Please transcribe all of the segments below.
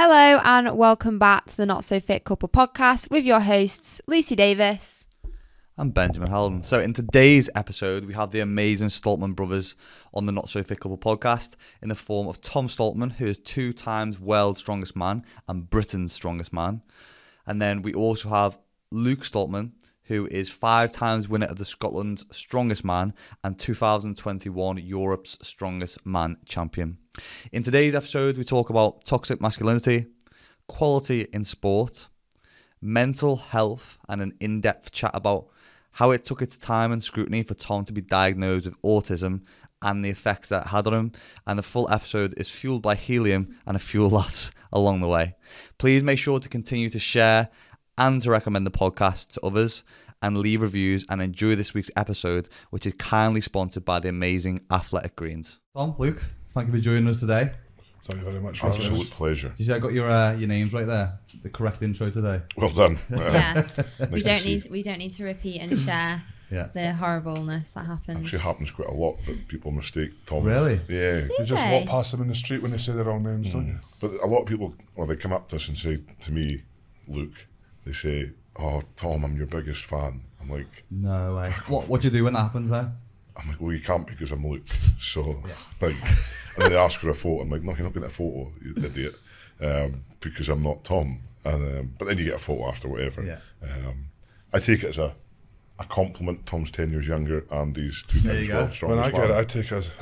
Hello and welcome back to the Not So Fit Couple podcast with your hosts Lucy Davis and Benjamin Haldon. So in today's episode, we have the amazing Stoltman brothers on the Not So Fit Couple podcast in the form of Tom Stoltman, who is 2 times world's strongest man and Britain's strongest man. And then we also have Luke Stoltman, who is 5 times winner of the Scotland's Strongest Man and 2021 Europe's Strongest Man champion. In today's episode, we talk about toxic masculinity, quality in sport, mental health, and an in-depth chat about how it took its time and scrutiny for Tom to be diagnosed with autism and the effects that it had on him. And the full episode is fueled by helium and a few laughs along the way. Please make sure to continue to share and to recommend the podcast to others and leave reviews and enjoy this week's episode, which is kindly sponsored by the amazing Athletic Greens. Tom, Luke, thank you for joining us today. Thank you very much. Absolute pleasure. Did you see I got your names right there? The correct intro today. Well done. Yes, nice we don't need to repeat and share the horribleness that happened. Actually happens quite a lot that people mistake Tom. Really? Yeah. You just walk past them in the street when they say the wrong names, don't you? But a lot of people, or they come up to us and say to me, Luke, they say, "Oh, Tom, I'm your biggest fan." I'm like, no way. What do you do when that happens then? I'm like, well, you can't because I'm Luke. So, like, and then they ask for a photo. I'm like, no, you're not getting a photo, you idiot, because I'm not Tom. And but then you get a photo after, whatever. Yeah. I take it as a compliment. Tom's 10 years younger and he's 2 times world strongest When I get man. it, I take it as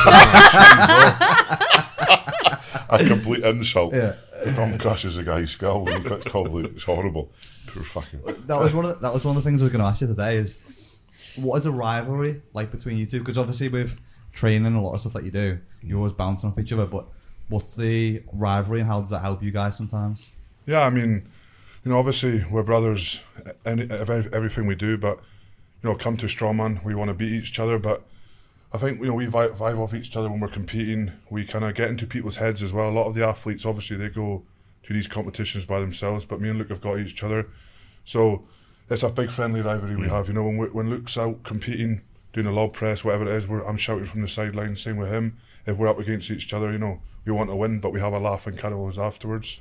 A complete insult. Yeah. Tom crashes a guy's skull when he gets called Luke. It's horrible. Poor fucking. That was one of the things I was going to ask you today is, what is a rivalry like between you two? Because obviously with training and a lot of stuff that you do, you're always bouncing off each other. But what's the rivalry and how does that help you guys sometimes? Yeah, I mean, obviously we're brothers in everything we do, but come to strongman, we want to beat each other. But I think we vibe off each other when we're competing. We kind of get into people's heads as well. A lot of the athletes, obviously, they go to these competitions by themselves, but me and Luke have got each other. So it's a big friendly rivalry we have. When Luke's out competing, doing a lob press, whatever it is, I'm shouting from the sideline. Same with him. If we're up against each other, we want to win, but we have a laugh and carols afterwards.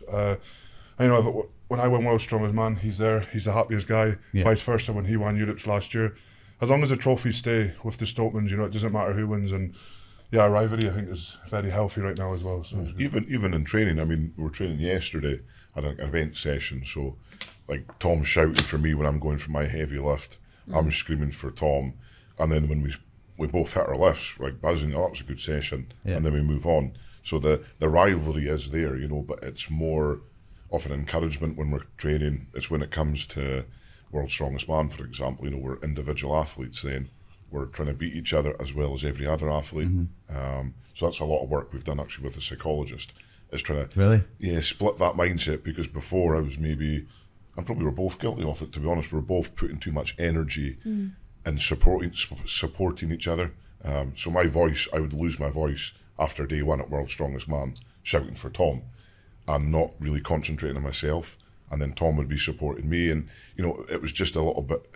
When I win World's Strongest Man, he's there. He's the happiest guy. Yeah. Vice versa when he won Europe's last year. As long as the trophies stay with the Stoltmans, it doesn't matter who wins. And yeah, rivalry I think is very healthy right now as well. So Even in training, I mean, we were training yesterday at an event session. So, like, Tom's shouting for me when I'm going for my heavy lift. I'm screaming for Tom. And then when we both hit our lifts, like buzzing, oh, that was a good session. Yeah. And then we move on. So the rivalry is there, but it's more of an encouragement when we're training. It's when it comes to World's Strongest Man, for example, we're individual athletes then. We're trying to beat each other as well as every other athlete. So that's a lot of work we've done actually with a psychologist. Is trying to split that mindset, because before and probably we're both guilty of it, to be honest. We're both putting too much energy in supporting each other. So my voice, I would lose my voice after day 1 at World's Strongest Man, shouting for Tom and not really concentrating on myself. And then Tom would be supporting me, and it was just a little bit.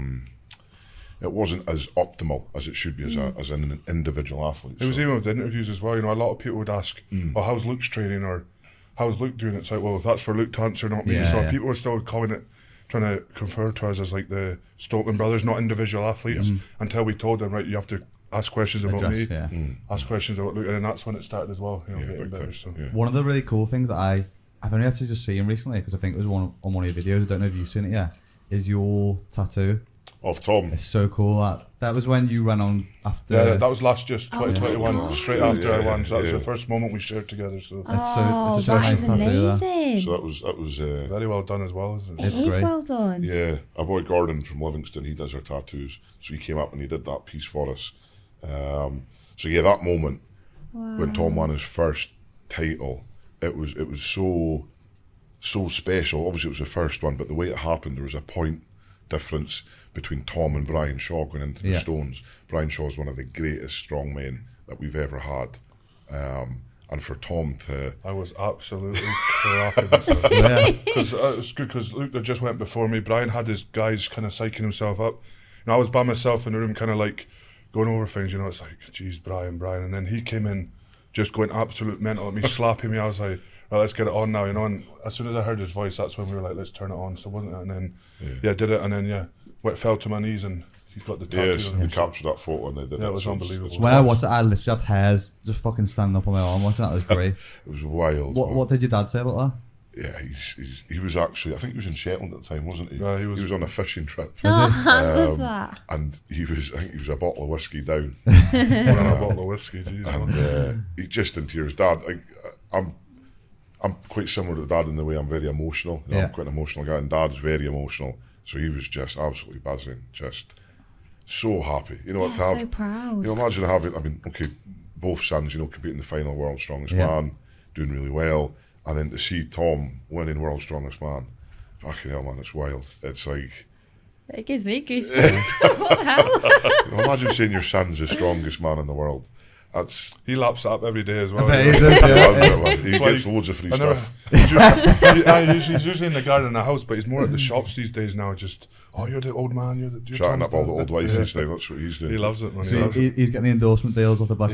It wasn't as optimal as it should be as an individual athlete. It was even with the interviews as well. A lot of people would ask, "Well, how's Luke's training?" or "How's Luke doing?" It's like, well, that's for Luke to answer, not me. So people were still calling it, trying to confer to us as like the Stoltman brothers, not individual athletes, until we told them, right, you have to ask questions about me, ask questions about Luke, and then that's when it started as well. Getting better. So. Yeah. One of the really cool things that I've only actually just seen recently, because I think it was on one of your videos, I don't know if you've seen it yet, is your tattoo. Of Tom. It's so cool. That was when you ran on after. Yeah, that was last year, 2021, straight after I won. So that was Yeah. the first moment we shared together. So It's such a nice tattoo. amazing. So that was very well done as well. Isn't it? It It's is great. well done. yeah. Our boy Gordon from Livingston, he does our tattoos. So he came up and he did that piece for us. So yeah, that moment when Tom won his first title, it was so special. Obviously, it was the first one, but the way it happened, there was a point difference between Tom and Brian Shaw going into the Stones. Brian Shaw is one of the greatest strongmen that we've ever had. And for Tom to... I was absolutely cracking myself. Because it's good, because Luke that just went before me, Brian had his guys kind of psyching himself up. I was by myself in the room kind of like going over things, it's like, geez, Brian. And then he came in just going absolute mental at me, slapping me. I was like, right, let's get it on now, you know. And as soon as I heard his voice, that's when we were like, let's turn it on. So wasn't it? And then did it, and then fell to my knees, and he's got the tattoo. Yes, on they him. captured that photo and they did it. It was So unbelievable. When I watched it, I literally had hairs just fucking standing up on my arm watching that. It was great. It was wild. man. What did your dad say about that? Yeah, he was actually, I think he was in Shetland at the time, wasn't he? Yeah, he was. on a fishing trip. Oh, I love that. And I think he was a bottle of whiskey down. One and a bottle of whiskey, geez. And he just in tears. Dad, I'm quite similar to Dad in the way I'm very emotional. You know, Yeah. I'm quite an emotional guy, and Dad's very emotional. So he was just absolutely buzzing, just so happy. You know, to have, So proud. you know, imagine having, both sons, competing in the final World's Strongest Man, doing really well, and then to see Tom winning World's Strongest Man, fucking hell, man, it's wild. It's like, It gives me goosebumps. What the hell? imagine saying your son's the strongest man in the world. That's He laps it up every day as well. I bet you he know. does, yeah. he That's why gets loads of free I never- stuff. he's usually in the garden in the house, but he's more at the shops these days now. Just, you're the old man. You're Chatting Tom's up all the dad." old wives Yeah. and stuff. That's what he's doing. He loves it, man. He So loves it. he's getting the endorsement deals off the back of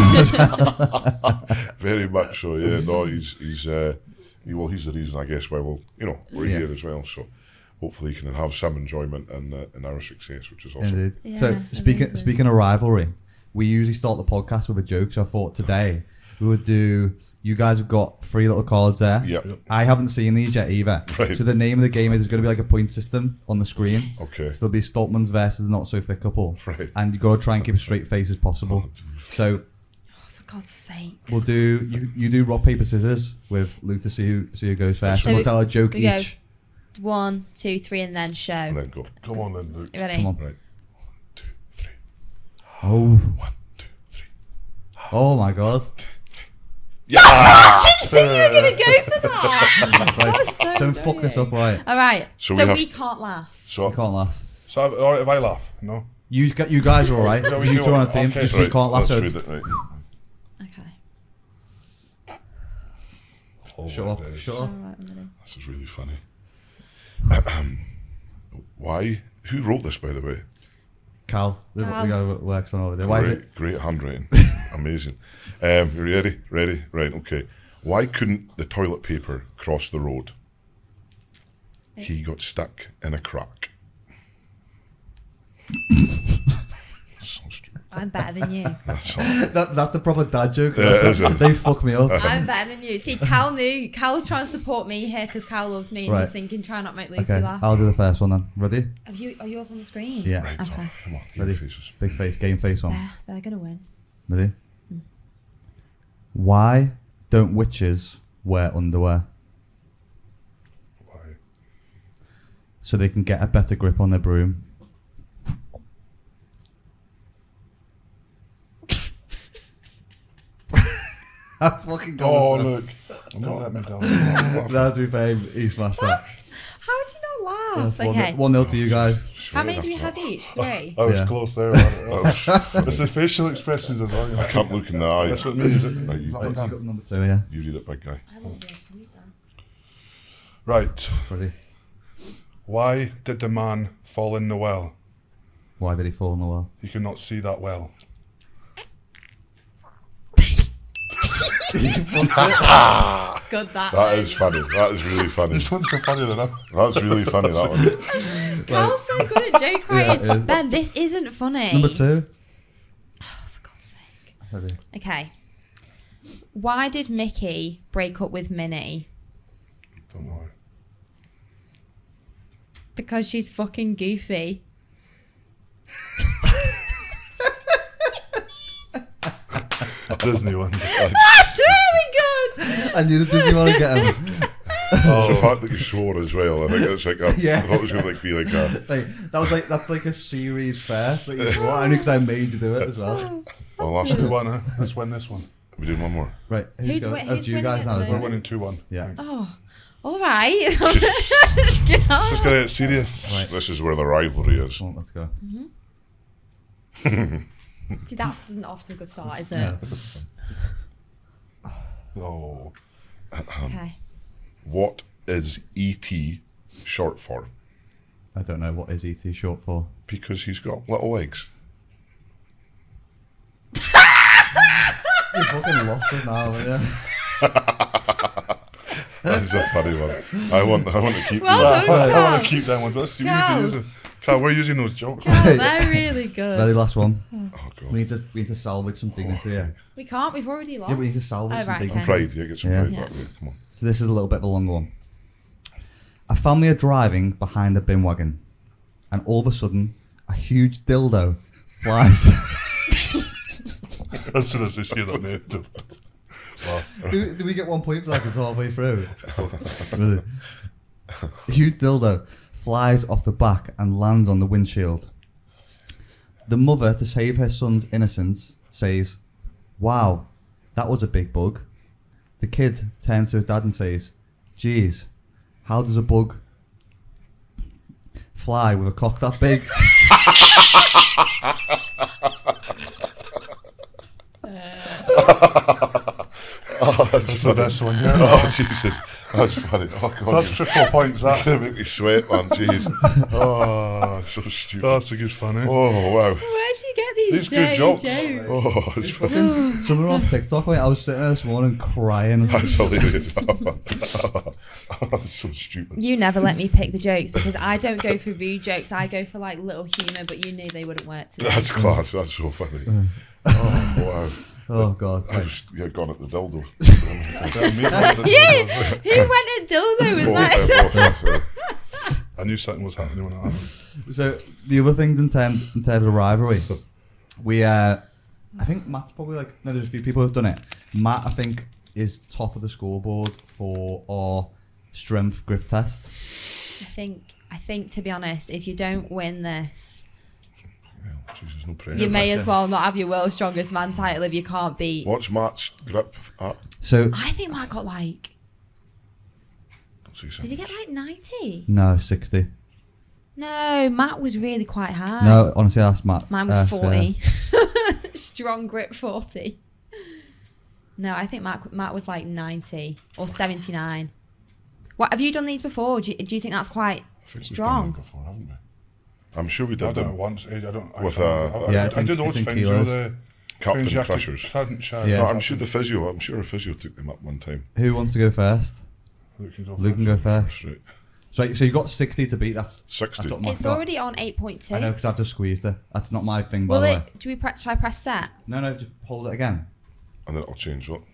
YouTube. Very much so. Yeah. No, he's the reason, I guess, why we're here as well. So hopefully he can have some enjoyment in our success, which is awesome. Indeed. Yeah, So speaking of rivalry, we usually start the podcast with a joke. So I thought today we would do. You guys have got 3 little cards there. Yep. I haven't seen these yet either. Right. So the name of the game is there's going to be like a point system on the screen. Okay. So there'll be Stoltman's versus Not So Fit Couple. Right. And you got to try and keep a straight face as possible. So For God's sake. we'll do you do rock paper scissors with Luke to see who goes first. So And we'll tell a joke we go. each. 1, 2, 3, and then show. And then go. Come on, then, Luke. You ready? Come on. Right. 1, 2, 3. Oh. 1, 2, 3. Oh my god. Yeah. You're gonna go for that. Right. That's so Don't fuck this up, right? All right. So So, we have- we can't laugh. So You can't laugh. So, all right, if I laugh, no. You guys are alright. Yeah, we You do two are on a it. team. Okay, Just so you can't laugh. let's So read it's- it, right. Okay. Oh, Shut my up. days. Shut All up. right, I'm ready. This is really funny. Why? Who wrote this, by the way? Cal, the Cal. guy who works on over there. Why is it? Great handwriting. Amazing. You ready? Ready? Right, okay. Why couldn't the toilet paper cross the road? He got stuck in a crack. So stupid. I'm better than you. That's all. That's a proper dad joke. Yeah, it is, isn't it? They fuck me up. I'm better than you. See, Cal knew. Cal's trying to support me here because Cal loves me and Right. he's thinking, try not make Lucy Okay, laugh. I'll do the first one then. Ready? Are yours on the screen? Yeah. Right, Okay. come on, Ready? game faces. Big face, game face on. They're going to win. Ready? Why don't witches wear underwear? Why? So they can get a better grip on their broom. I fucking got Oh, this. look. Don't let me down. That's my fave. He smashed that. How did you not laugh? That's Okay. 1-0 to you guys. How many do we have each? 3? I was Yeah. close there. Man. It's the facial expressions as well. You know. I can't look in the eye. That's what it means, is it? Right, you, Right, Right, so you got number 2, yeah. you read it, big guy. Right. Ready? Why did the man fall in the well? Why did he fall in the well? He could not see that well. Good that. That is funny. That is really funny. This one's more funny than that. That's really funny, that one. Cal's so good at joke writing. it is. Ben, this isn't funny. Number 2. For God's sake. Ready? Okay. Why did Mickey break up with Minnie? Don't know. Because she's fucking goofy. Disney one. That's really good. I knew the Disney one to get him. It's the fact that you swore as well. I think it's like Yeah. I thought it was going to be like a. That's like a series first. Like, you swore, only because I made you do it as well. Well, last Let's do two. one, huh? Let's win this one. We doing one more. Right, Who's goes? wi- Oh, who's it's you winning guys at now the as We're well. winning 2-1. Yeah. Oh, all right. This is gonna get serious. This is where the rivalry is. Come on, let's go. See, that doesn't off to a good start, is it? Yeah. Oh. Okay. What is ET short for? I don't know what is ET short for. Because he's got little legs. You fucking lost it now, haven't you? That's a funny one. I want to keep Well these. done, I Cal. want to keep them ones. Let's see. We need Cal. to use them. Cal, we're using those jokes. Oh, they're really good. Very last one. Oh god. We need to salvage some dignity here. We can't. We've already lost. Yeah, we need to salvage Oh, some right, dignity. okay. Pride, yeah, get some Yeah. pride Yeah. back there. Come on. So this is a little bit of a longer one. A family are driving behind a bin wagon, and all of a sudden, a huge dildo flies. As soon as they see that name. Wow. do we get 1 point for that? It's halfway through. Really? A huge dildo flies off the back and lands on the windshield. The mother, to save her son's innocence, says, "Wow, that was a big bug." The kid turns to his dad and says, "Geez, how does a bug fly with a cock that big?" Oh, That's the best one, yeah. Oh Jesus, that's funny. Oh god, That's triple points, that. you make me sweat, man. Jeez. Oh, so stupid. That's a good fun, eh? Oh wow. Where'd you get these These good dirty jokes. Oh, it's funny. Someone off TikTok, mate, I was sitting there this morning crying. That's hilarious. That's so stupid. You never let me pick the jokes because I don't go for rude jokes. I go for like little humour, but you knew they wouldn't work today. That's class. That's so funny. Oh wow. Oh, God. I just gone at the dildo. Yeah, who went at dildo? Was that? I knew something was happening when that happened. So the other things in terms of rivalry, we I think Matt's probably like no, there's a few people who've done it. Matt, I think, is top of the scoreboard for our strength grip test. I think to be honest, if you don't win this, Jesus, no pressure. you may as well not have your world's strongest man title if you can't beat. What's Matt's grip at? So I think Matt got like. Don't say Did he get like 90? no, 60. No, Matt was really quite high. No, honestly, I asked Matt. Mine was 40. Strong grip 40. No, I think Matt was like 90 or 79. What have you done these before? Do you think that's quite I think we've strong? done them before, haven't we? I'm sure we I did done it them. once. I don't. With, Yeah, I do those I think things. You know, kilos. the Captain things you have to- Crushers. Yeah. No, I'm sure a physio took them up one time. Who wants to go first? Luke can go Luke can go first. Right. So you got 60 to beat. That's 60. what Matt It's got. already on 8.2. I know because I've just squeezed it. That's not my thing, by Will the it? way. Shall I press set? No, just hold it again. And then it'll change what?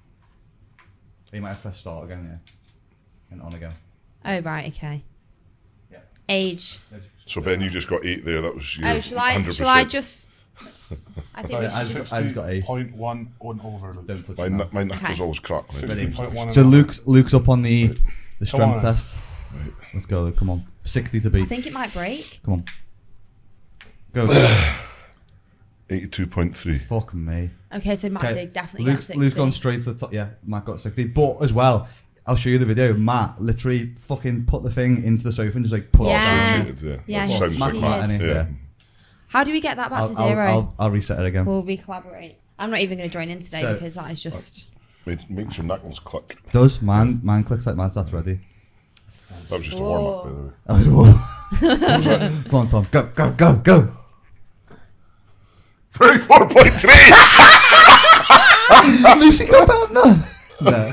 You might have pressed start again, yeah, and on again. Oh right, okay. Yeah. Age. So Ben, you just got 8 there. That was your Oh, shall I 100%. just? I think Right, we I should. just got 8. 60.1 on over, Luke. Don't touch My, it now. my knuckles Okay. always crack. Mate. 60.1. So Luke's up on the strength on. test. Let's go, Luke. Come on, 60 to I beat. think it might break. Come on, go. 82.3. Fuck me. Okay, so Matt Okay, did definitely get 60. Luke's gone straight to the top. Yeah, Matt got 60. But as well, I'll show you the video. Matt literally fucking put the thing into the sofa and just like put Yeah. it. Yeah, That he sounds like did. Matt. Matt, Yeah. yeah. How do we get that back to 0? I'll reset it again. We'll re-collaborate. I'm not even going to join in today So- because that is just. Makes your knuckles click. Does man clicks like Matt? That's ready. That was just a warm up, by the way. That was one. Come on, Tom. Go. 34.3! Lucy, go back now. No.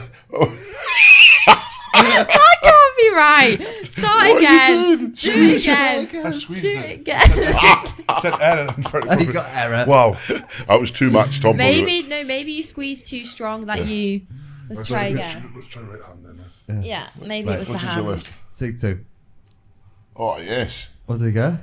That can't be right. Start again. Do it again. I squeezed Do it. it again. I said error. You got error. Wow. That was too much, Tom. Maybe you squeezed too strong that you. Let's try again. Let's try right hand then. Yeah, maybe Right, it was the What did you hand. lift? 62. Oh, yes. What did he go?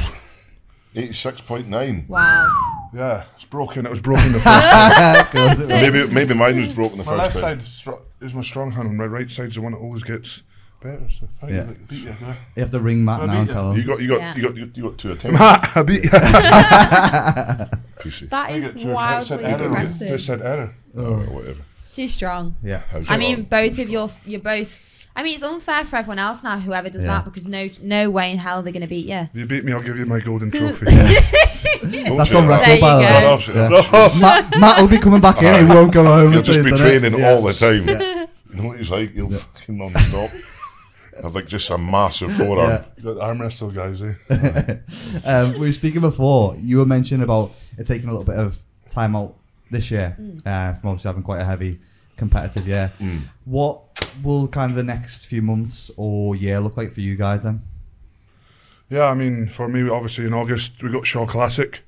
86.9. Wow. Yeah, it's broken. It was broken the first time. Of course it was. Maybe mine was broken the My left first time. side is my strong hand, and my right side's the one that always gets better. So I Yeah. beat you, guy. You have to ring Matt I now beat and you. tell You him. got Yeah. you got 2 attempts. Matt, I beat you. PC. That I is get two. It wildly said error. It impressive. said error. Oh, whatever. Too strong. Yeah. How's I it mean, on? both of you're both. I mean, it's unfair for everyone else now. Whoever does Yeah. that, because no way in hell they're going to beat you. If you beat me, I'll give you my golden trophy. That's on There record, you by the way. go. Yeah. Matt will be coming back in. He won't go home. You'll until just be he's done it. training Yeah. all the time. Yeah. You know what he's like? He'll fucking non-stop. Have like just a massive forearm. Yeah. You got the arm wrestle guys, eh? We were speaking before. You were mentioning about it taking a little bit of time out this year, from obviously having quite a heavy competitive year. What will kind of the next few months or year look like for you guys then? Yeah, I mean, for me, obviously in August we got Shaw Classic.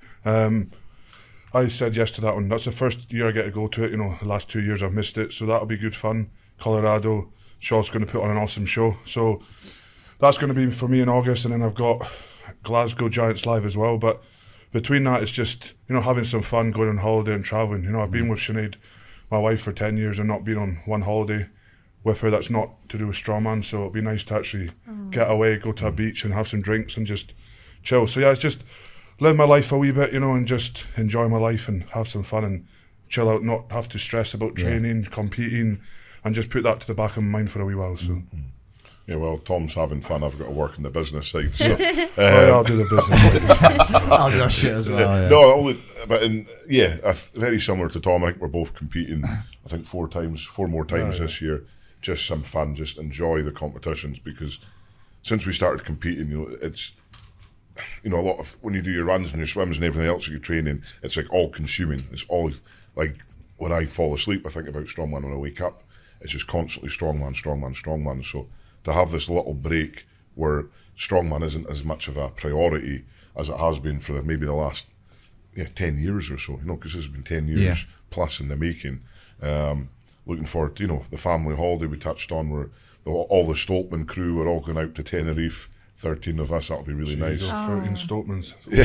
I said yes to that one. That's the first year I get to go to it. You know, the last 2 years I've missed it, so that'll be good fun. Colorado, Shaw's going to put on an awesome show. So that's going to be for me in August, and then I've got Glasgow Giants Live as well. But between that, it's just, you know, having some fun, going on holiday and travelling. You know, I've been with Sinead, my wife, for 10 years and not been on one holiday with her that's not to do with strongman. So it'll be nice to actually get away, go to a beach and have some drinks and just chill. So yeah, it's just live my life a wee bit, you know, and just enjoy my life and have some fun and chill out, not have to stress about training, competing, and just put that to the back of my mind for a wee while. So. Yeah, well, Tom's having fun. I've got to work on the business side. So, I'll do the business side. I'll do that shit as well. Yeah. No, but very similar to Tom. I think we're both competing. I think 4 more times this year. Just some fun. Just enjoy the competitions, because since we started competing, you know, it's, you know, a lot of when you do your runs and your swims and everything else that you're training, it's like all consuming. It's all like when I fall asleep, I think about strongman. When I wake up, it's just constantly strongman, strongman, strongman. So to have this little break where strongman isn't as much of a priority as it has been for maybe the last 10 years or so, you know, because this has been 10 years plus in the making. Looking forward to, you know, the family holiday we touched on, where all the Stoltman crew are all going out to Tenerife. 13 of us, that'll be really nice. 13 Stoltmans. Yeah.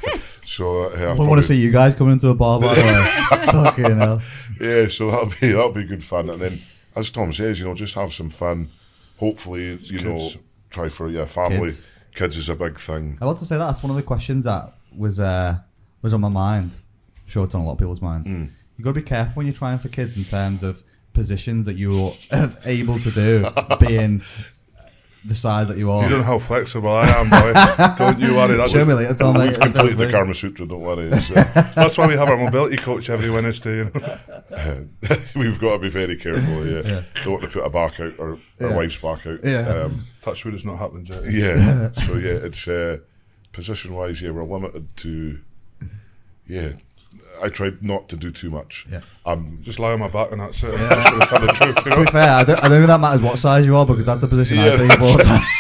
So I want to see you guys coming into a bar, by the way. Fucking hell. Yeah, so that'll be good fun. And then, as Tom says, you know, just have some fun. Hopefully, you know, try for family. Kids is a big thing. I want to say that's one of the questions that was on my mind. I'm sure it's on a lot of people's minds. You've got to be careful when you're trying for kids in terms of positions that you're able to do, being the size that you are. You don't know how flexible I am, boy. Don't you worry. Show me later, Tom. We've completed the Karma Sutra, don't worry. That's why we have our mobility coach every Wednesday. You know? We've got to be very careful. Yeah. Don't want to put a back out or our wife's back out. Yeah. Touch wood, it's not happened yet. Yeah. So it's position wise. Yeah, we're limited to. Yeah. I tried not to do too much. Yeah. Just lie on my back and that's it. Just tell the truth, you know? To be fair, I don't think that matters what size you are, because that's the position I take all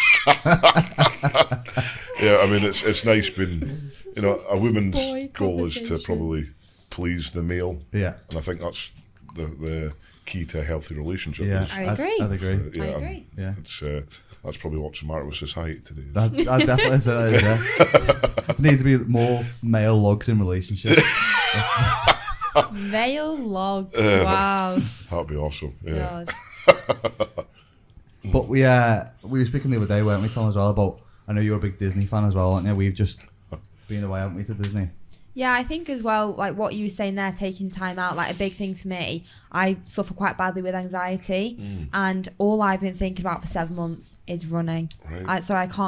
the time. Yeah, I mean, it's nice being, you know, a woman's goal is to probably please the male. Yeah. And I think that's the key to a healthy relationship. Yeah. I agree. I'd agree. I agree. Yeah. It's that's probably what's the matter with society today. I'd definitely say that is, yeah. There needs to be more male logs in relationships. Male logs. Wow. That'd be awesome. Yeah. God. But we were speaking the other day, weren't we, Tom, as well, about, I know you're a big Disney fan as well, aren't you? We've just been away, haven't we, to Disney? Yeah, I think as well, like what you were saying there, taking time out, like a big thing for me, I suffer quite badly with anxiety, and all I've been thinking about for 7 months is running. Right.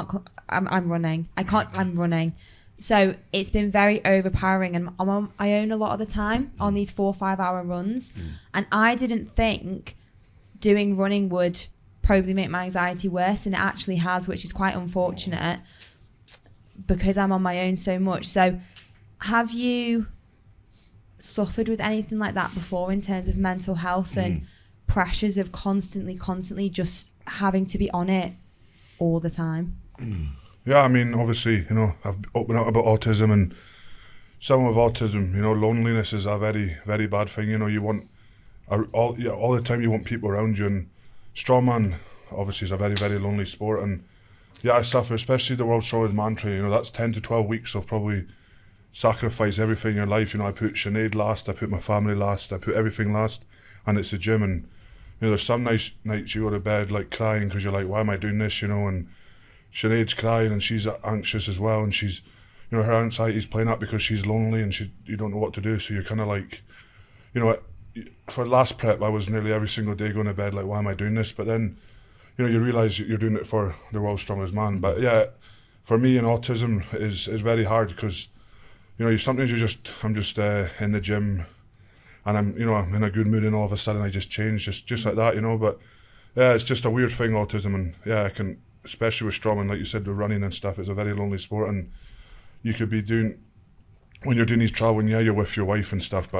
I'm running. I'm running. So it's been very overpowering, and I'm on my own a lot of the time on these 4 or 5 hour runs. And I didn't think doing running would probably make my anxiety worse, and it actually has, which is quite unfortunate because I'm on my own so much. So have you suffered with anything like that before in terms of mental health and pressures of constantly just having to be on it all the time? Yeah, I mean, obviously, you know, I've opened up about autism, and someone with autism, you know, loneliness is a very, very bad thing. You know, you want all the time you want people around you, and strongman obviously is a very, very lonely sport. And yeah, I suffer, especially the World's Strongest Man training. You know, that's 10 to 12 weeks of probably sacrifice everything in your life. You know, I put Sinead last, I put my family last, I put everything last, and it's the gym. And you know, there's some nights you go to bed like crying because you're like, why am I doing this? You know, and Sinead's crying and she's anxious as well, and she's, you know, her anxiety's playing up because she's lonely and you don't know what to do. So you're kind of like, you know, for last prep I was nearly every single day going to bed like, why am I doing this? But then, you know, you realise you're doing it for the World's Strongest Man. But yeah, for me, and autism is very hard because, you know, sometimes I'm just in the gym and I'm in a good mood, and all of a sudden I just change just like that, you know. But yeah, it's just a weird thing, autism. And yeah, I can, especially with strongman, like you said, with running and stuff, it's a very lonely sport, and you could be doing, when you're doing these traveling, yeah, you're with your wife and stuff, but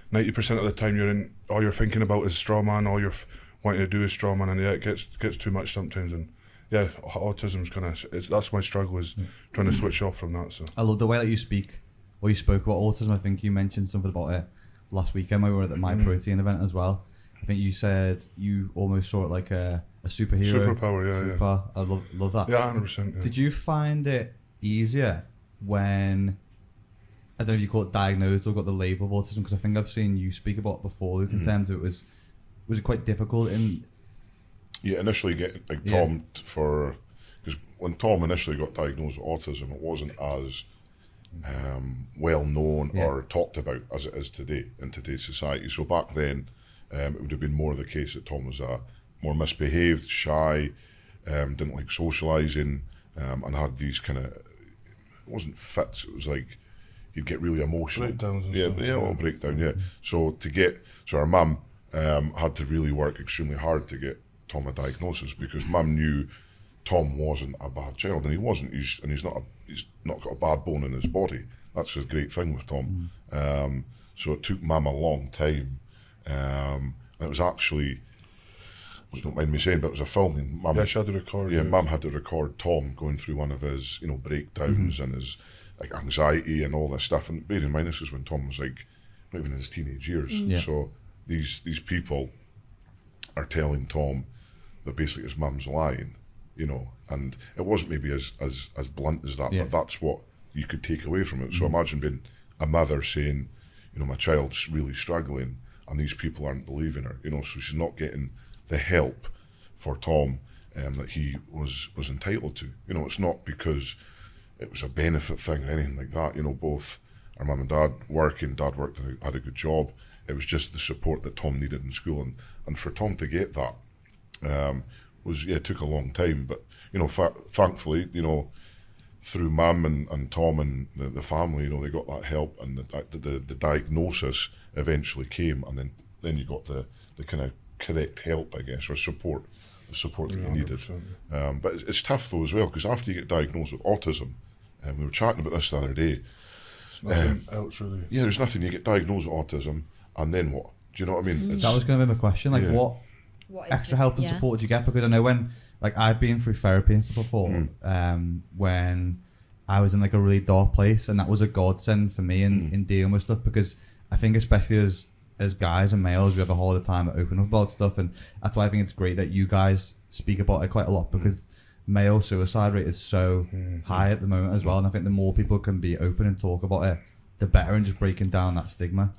90% of the time all you're thinking about is strongman, all you're wanting to do is strongman, and it gets too much sometimes. And yeah, autism's kind of that's my struggle, is trying to switch off from that. So I love the way that you speak, or you spoke about autism. I think you mentioned something about it last weekend when we were at the My Protein event as well. I think you said you almost saw it like a superhero. Superpower, yeah. I love that. Yeah, 100%. Yeah. Did you find it easier when, I don't know if you call it diagnosed or got the label of autism? Because I think I've seen you speak about it before, Luke, in terms of was it quite difficult in... Yeah, initially Tom, because when Tom initially got diagnosed with autism, it wasn't as well known or talked about as it is today in today's society. So back then, it would have been more the case that Tom was more misbehaved, shy, didn't like socialising, and had these kind of, it wasn't fits, it was like he'd get really emotional. Breakdowns and yeah, stuff. yeah, a little breakdown, yeah. So our mum had to really work extremely hard to get Tom a diagnosis, because mum knew Tom wasn't a bad child, and he wasn't. He's not got a bad bone in his body. That's a great thing with Tom. So it took mum a long time, and it was actually, don't mind me saying, but it was a filming. Yeah, she had to record. Yeah, mum had to record Tom going through one of his, breakdowns and his like anxiety and all this stuff. And bear in mind, this was when Tom was like not even in his teenage years. So these people are telling Tom that basically his mum's lying, and it wasn't maybe as blunt as that, but that's what you could take away from it. So imagine being a mother saying, my child's really struggling, and these people aren't believing her, so she's not getting the help for Tom that he was entitled to. It's not because it was a benefit thing or anything like that. Both our mum and dad working, dad worked and had a good job. It was just the support that Tom needed in school, and for Tom to get that it took a long time. But thankfully, through mum and Tom and the family, they got that help, and the diagnosis eventually came, and then you got the kind of correct help, I guess, or support, the support that you needed. But it's tough though as well, because after you get diagnosed with autism, and we were chatting about this the other day. Nothing else really. Yeah, there's nothing. You get diagnosed with autism, and then what? Do you know what I mean? That was going to be my question. Like, what extra help and support did you get? Because I know when, like, I've been through therapy and stuff before, when I was in like a really dark place, and that was a godsend for me in dealing with stuff, because I think especially as guys and males, we have a harder time opening up about stuff, and that's why I think it's great that you guys speak about it quite a lot, because male suicide rate is so high at the moment as well, and I think the more people can be open and talk about it, the better, and just breaking down that stigma.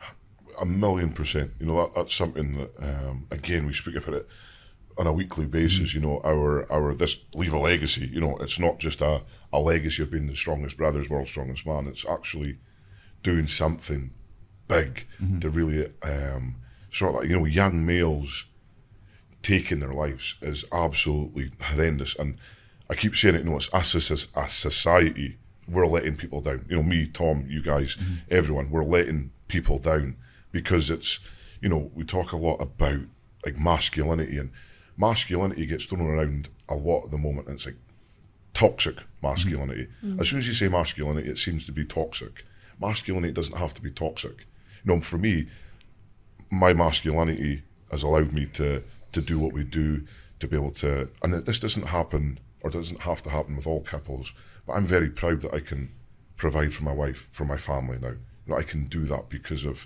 1,000,000%. That's something that again, we speak about it on a weekly basis. Our this leave a legacy. It's not just a legacy of being the strongest brothers, world's strongest man. It's actually doing something big to really sort of like, young males taking their lives is absolutely horrendous. And I keep saying it, it's us as a society, we're letting people down. Me, Tom, you guys, everyone, we're letting people down, because it's, we talk a lot about like masculinity, and masculinity gets thrown around a lot at the moment, and it's like toxic masculinity. As soon as you say masculinity, it seems to be toxic. Masculinity doesn't have to be toxic. For me, my masculinity has allowed me to do what we do, to be able to, and this doesn't happen, or doesn't have to happen with all couples, but I'm very proud that I can provide for my wife, for my family now. I can do that because of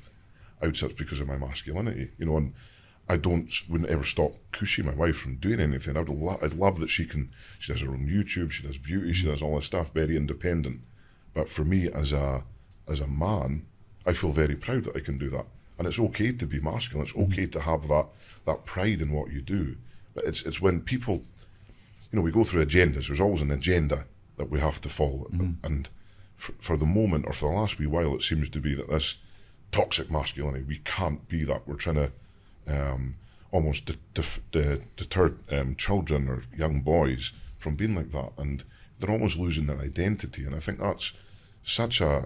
my masculinity, and I wouldn't ever stop pushing my wife from doing anything. I'd love that she does her own YouTube, she does beauty, she does all this stuff, very independent. But for me as a man, I feel very proud that I can do that. And it's okay to be masculine, it's okay to have that pride in what you do. But it's when people, we go through agendas, there's always an agenda that we have to follow. And for the moment, or for the last wee while, it seems to be that this toxic masculinity, we can't be that. We're trying to almost deter children or young boys from being like that, and they're almost losing their identity. And I think that's such a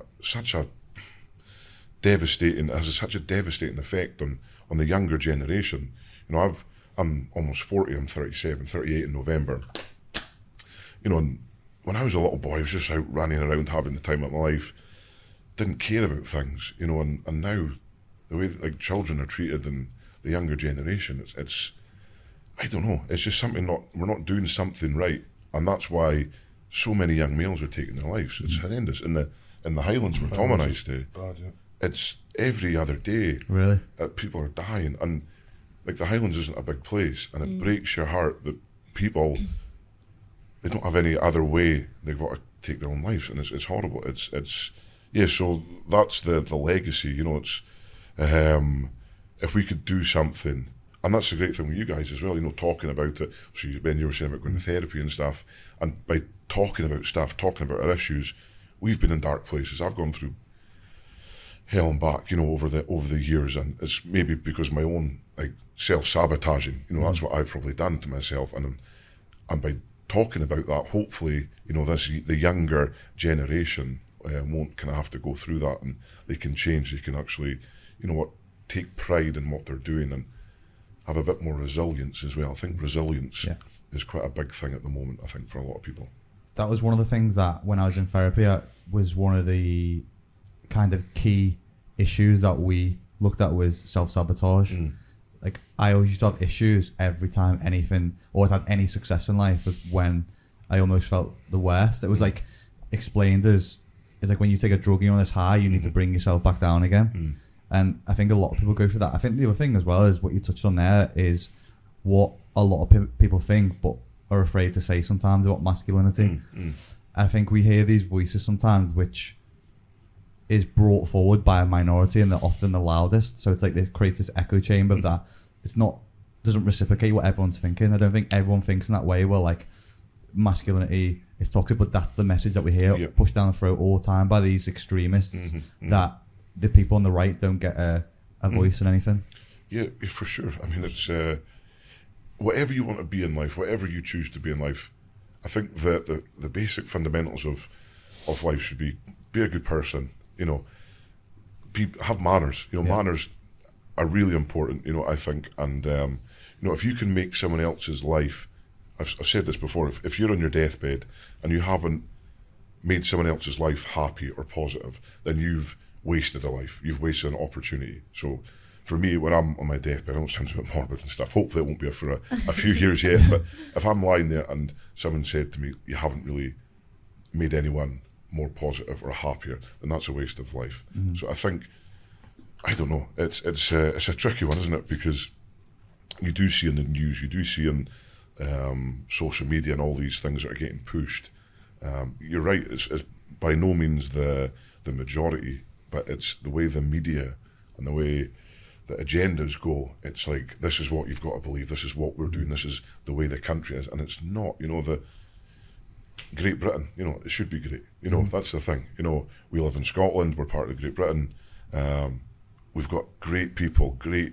devastating effect on the younger generation. I'm almost 40, I'm 37, 38 in November. And when I was a little boy, I was just out running around having the time of my life, didn't care about things, and now the way that, like, children are treated and the younger generation, it's I don't know, it's just something we're not doing something right, and that's why so many young males are taking their lives. It's horrendous. In the Highlands where Tom and I stay, it's every other day. Really? People are dying, and like, the Highlands isn't a big place, and it breaks your heart that people, they don't have any other way. They've got to take their own lives, and it's horrible. It's yeah. So that's the legacy. You know, it's if we could do something, and that's the great thing with you guys as well. You know, talking about it. So Ben, you were saying about going to therapy and stuff, and by talking about stuff, talking about our issues, we've been in dark places. I've gone through hell and back, you know, over the years, and it's maybe because of my own, like, self-sabotaging. You know, that's what I've probably done to myself, and by talking about that, hopefully, you know, the younger generation won't kind of have to go through that, and they can change. They can actually, you know what, take pride in what they're doing and have a bit more resilience as well. I think resilience is quite a big thing at the moment, I think, for a lot of people. That was one of the things that when I was in therapy, was one of the kind of key issues that we looked at was self-sabotage. Like, I always used to have issues every time anything, or had any success in life, was when I almost felt the worst. It was like explained as, it's like when you take a drug, you're on this high, you need to bring yourself back down again. And I think a lot of people go through that. I think the other thing as well is what you touched on there is what a lot of people think but are afraid to say sometimes about masculinity. I think we hear these voices sometimes which is brought forward by a minority, and they're often the loudest. So it's like it creates this echo chamber that doesn't reciprocate what everyone's thinking. I don't think everyone thinks in that way. Well, like, masculinity is toxic, but that's the message that we hear pushed down the throat all the time by these extremists, that the people on the right don't get a voice in anything. Yeah, for sure. I mean, it's whatever you want to be in life, whatever you choose to be in life, I think that the basic fundamentals of life should be a good person, you know, have manners. You know, manners are really important, you know, I think. And, you know, if you can make someone else's life, I've said this before, if you're on your deathbed and you haven't made someone else's life happy or positive, then you've wasted a life. You've wasted an opportunity. So for me, when I'm on my deathbed, I know it sounds a bit morbid and stuff. Hopefully it won't be for a few years yet. But if I'm lying there and someone said to me, you haven't really made anyone more positive or happier, then that's a waste of life. So I think, I don't know, it's a tricky one, isn't it? Because you do see in the news, you do see in social media and all these things that are getting pushed. You're right, it's by no means the majority, but it's the way the media and the way the agendas go. It's like, this is what you've got to believe, this is what we're doing, this is the way the country is, and it's not. You know, the Great Britain, you know, it should be great. You know, that's the thing. You know, we live in Scotland, we're part of Great Britain. We've got great people, great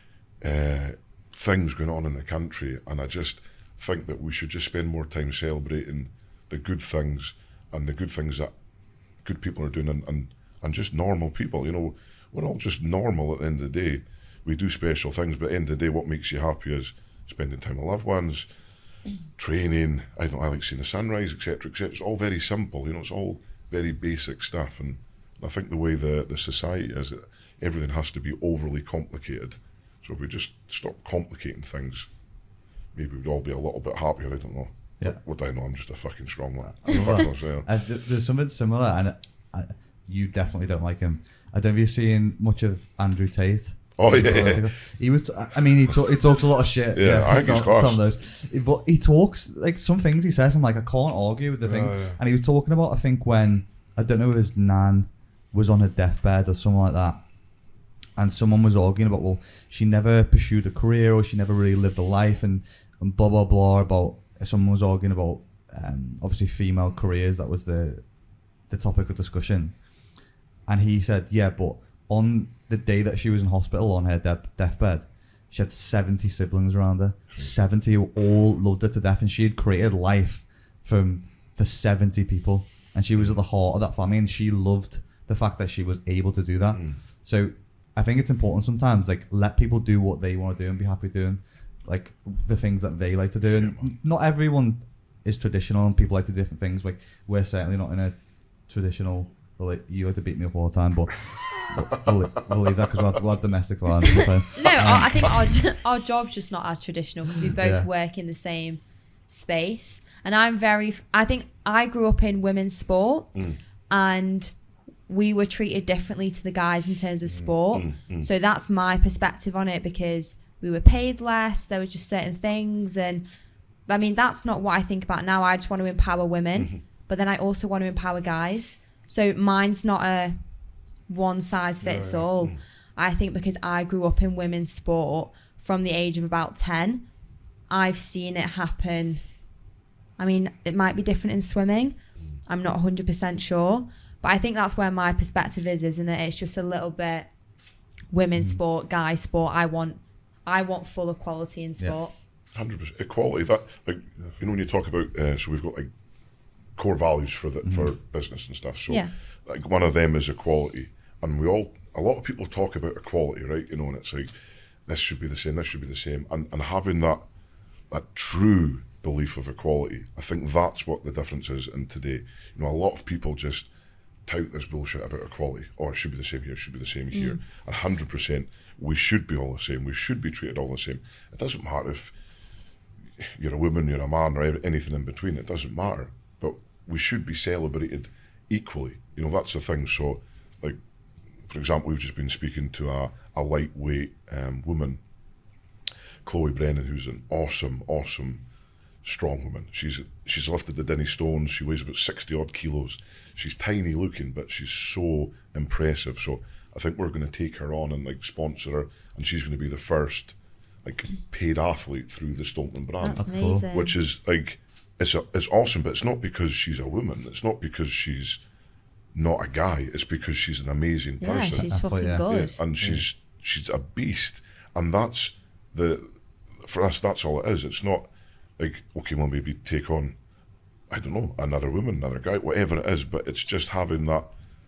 things going on in the country, and I just think that we should just spend more time celebrating the good things and the good things that good people are doing, and just normal people. You know, we're all just normal at the end of the day. We do special things, but at the end of the day, what makes you happy is spending time with loved ones, training. I like seeing the sunrise, etc., etc. It's all very simple, you know. It's all very basic stuff, and I think the way the society is, everything has to be overly complicated. So if we just stop complicating things, maybe we'd all be a little bit happier. I don't know. Yeah. What do I know? I'm just a fucking strong man. There's something similar, and you definitely don't like him. I don't know if you've seen much of Andrew Tate. Oh yeah, he was. I mean, he talks a lot of shit. Yeah, I think he's class. But he talks, like, some things he says, I'm like, I can't argue with the thing. Yeah. And he was talking about, I think, when, I don't know if his nan was on her deathbed or something like that, and someone was arguing about, well, she never pursued a career, or she never really lived a life, and blah blah blah. About, someone was arguing about obviously female careers. That was the topic of discussion, and he said, yeah, but on the day that she was in hospital on her deathbed, she had 70 siblings around her. 70 who all loved her to death, and she had created life for 70 people, and she was at the heart of that family, and she loved the fact that she was able to do that. So I think it's important sometimes, like, let people do what they want to do and be happy doing, like, the things that they like to do. And not everyone is traditional, and people like to do different things. Like, we're certainly not in a traditional, well, like, you like to beat me up all the time, but we'll leave that because we'll have domestic violence. No, I think our job's just not as traditional because we both work in the same space. And I think I grew up in women's sport and we were treated differently to the guys in terms of sport. So that's my perspective on it, because we were paid less. There were just certain things. And I mean, that's not what I think about now. I just want to empower women, but then I also want to empower guys. So mine's not a one size fits all. I think because I grew up in women's sport from the age of about 10, I've seen it happen. I mean, it might be different in swimming. I'm not 100% sure. But I think that's where my perspective is, isn't it? It's just a little bit women's sport, guy sport. I want full equality in sport. 100% equality. That, like, you know, when you talk about, so we've got like core values for business and stuff. So like one of them is equality, and a lot of people talk about equality, right? You know, and it's like this should be the same, this should be the same, and having that true belief of equality, I think that's what the difference is in today. You know, a lot of people just tout this bullshit about equality. Oh, it should be the same here, it should be the same here. 100%, we should be all the same. We should be treated all the same. It doesn't matter if you're a woman, you're a man, or anything in between. It doesn't matter. But we should be celebrated equally. You know, that's the thing. So, like, for example, we've just been speaking to a lightweight woman, Chloe Brennan, who's an awesome, strong woman. She's lifted the Denny stones. She weighs about 60 odd kilos. She's tiny looking, but she's so impressive. So I think we're going to take her on and like sponsor her, and she's going to be the first like paid athlete through the Stoltman brand. That's amazing. Cool. Which is like, it's awesome, but it's not because she's a woman. It's not because she's not a guy. It's because she's an amazing person. Yeah, she's fucking good. Yeah, and she's a beast, and that's for us. That's all it is. It's not like, okay, well, maybe take on, I don't know, another woman, another guy, whatever it is. But it's just having that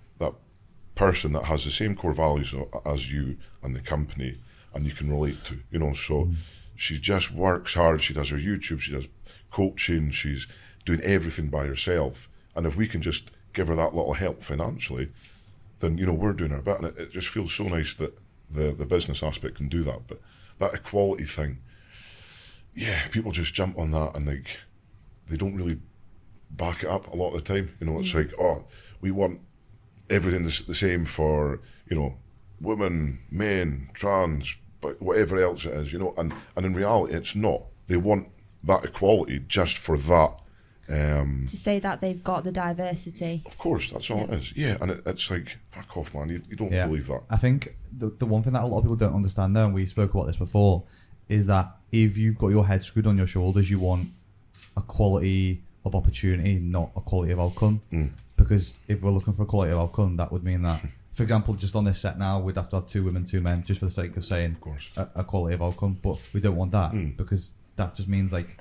person that has the same core values as you and the company, and you can relate to. You know, so she just works hard. She does her YouTube. She does coaching. She's doing everything by herself. And if we can just give her that little help financially, then, you know, we're doing our bit. And it just feels so nice that the business aspect can do that. But that equality thing, yeah, people just jump on that and like they don't really back it up a lot of the time. You know, it's like, oh, we want everything the same for, you know, women, men, trans, but whatever else it is, you know, and in reality it's not. They want that equality just for that. To say that they've got the diversity. Of course, that's all it is. Yeah, and it's like, fuck off, man. You don't believe that. I think the one thing that a lot of people don't understand now, and we spoke about this before, is that if you've got your head screwed on your shoulders, you want a quality of opportunity, not a quality of outcome. Because if we're looking for a quality of outcome, that would mean that, for example, just on this set now, we'd have to have 2 women, 2 men, just for the sake of saying a quality of outcome. But we don't want that because that just means like,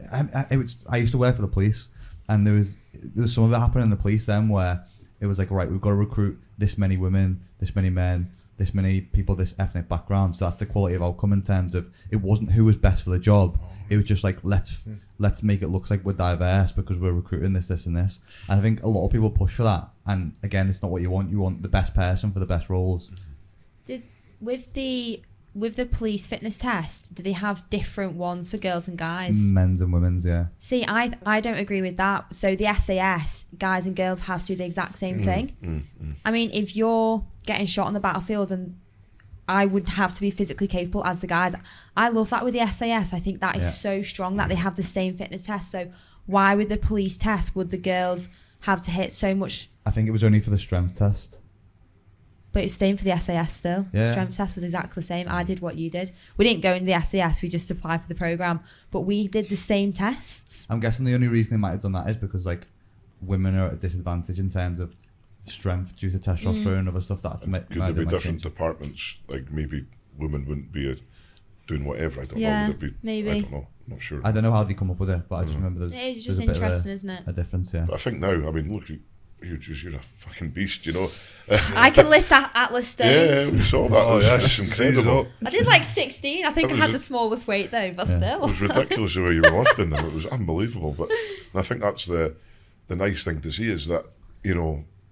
I used to work for the police, and there was some of it happening in the police then where it was like, right, we've got to recruit this many women, this many men, this many people, this ethnic background. So that's the quality of outcome in terms of it wasn't who was best for the job. It was just like, let's make it look like we're diverse because we're recruiting this, and this. And I think a lot of people push for that. And again, it's not what you want. You want the best person for the best roles. With the police fitness test, do they have different ones for girls and guys? Men's and women's, yeah. See, I don't agree with that. So the SAS, guys and girls have to do the exact same thing. I mean, if you're getting shot on the battlefield, and I would have to be physically capable as the guys. I love that with the SAS. I think that is so strong that they have the same fitness test. So why with the police test would the girls have to hit so much? I think it was only for the strength test. But it's staying for the SAS still. Yeah. The strength test was exactly the same. I did what you did. We didn't go into the SAS, we just applied for the programme. But we did the same tests. I'm guessing the only reason they might have done that is because like women are at a disadvantage in terms of strength due to testosterone and other stuff. That could there be different departments? Like maybe women wouldn't be doing whatever. I don't know. Would it be, maybe. I don't know. I'm not sure. I don't know how they come up with it, but I just remember there's it is just a bit interesting, of isn't it? A difference, yeah. But I think now, I mean, look, you're a fucking beast, you know. I can lift Atlas stones. Yeah, we saw that. Oh, That's incredible. I did like 16. I think I had the smallest weight though, but still. It was ridiculous the way you were lifting them. It was unbelievable. But I think that's the nice thing to see is that, you know,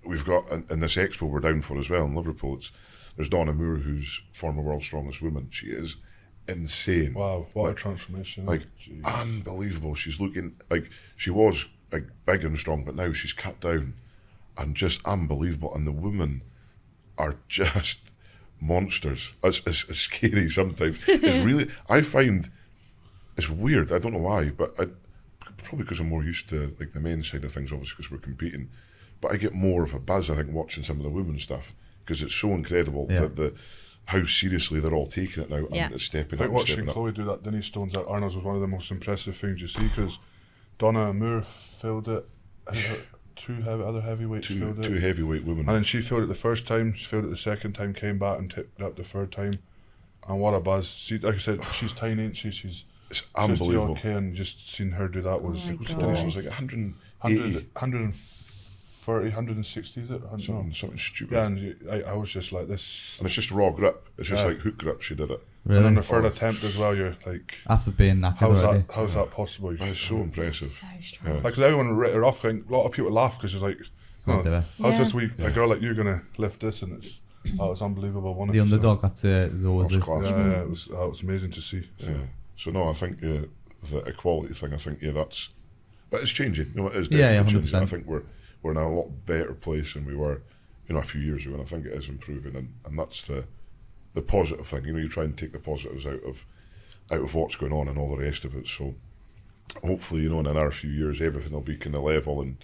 we've got in this expo we're down for as well in Liverpool. There's Donna Moore, who's former world's strongest woman. She is insane. Wow, what a transformation! Like unbelievable. She's looking like she was like big and strong, but now she's cut down and just unbelievable. And the women are just monsters. It's scary sometimes. It's really, I find it's weird. I don't know why, but probably because I'm more used to like the men's side of things, obviously because we're competing. But I get more of a buzz, I think, watching some of the women's stuff because it's so incredible that how seriously they're all taking it now and it's stepping up. Watching Chloe do that Denise Stones at Arnold's was one of the most impressive things you see because Donna Moore filled it. Two other heavyweights filled it. Two heavyweight women. And then she filled it the first time, she filled it the second time, came back and tipped it up the third time. And what a buzz. She, like I said, she's tiny, isn't she? She's it's unbelievable. Okay, and just seeing her do that was... Denise was like 180. 130, 160, is it? Something stupid. Yeah, and I was just like this... And it's just raw grip. It's just like hook grip, she did it. Really? And on the third attempt as well, you're like... After being knackered how's that possible? That's so impressive. So strong. Like, cause everyone wrote her off, like, a lot of people laugh because it's like... how's this week a girl like you going to lift this? And it's unbelievable. The underdog, that's always class. Yeah, it was amazing to see. So. Yeah. So no, I think the equality thing, I think that's... But it's changing. You know, it is definitely changing. I think we're in a lot better place than we were, a few years ago, and I think it is improving, and that's the positive thing. You try and take the positives out of what's going on and all the rest of it. So hopefully, in another few years, everything will be kind of level, and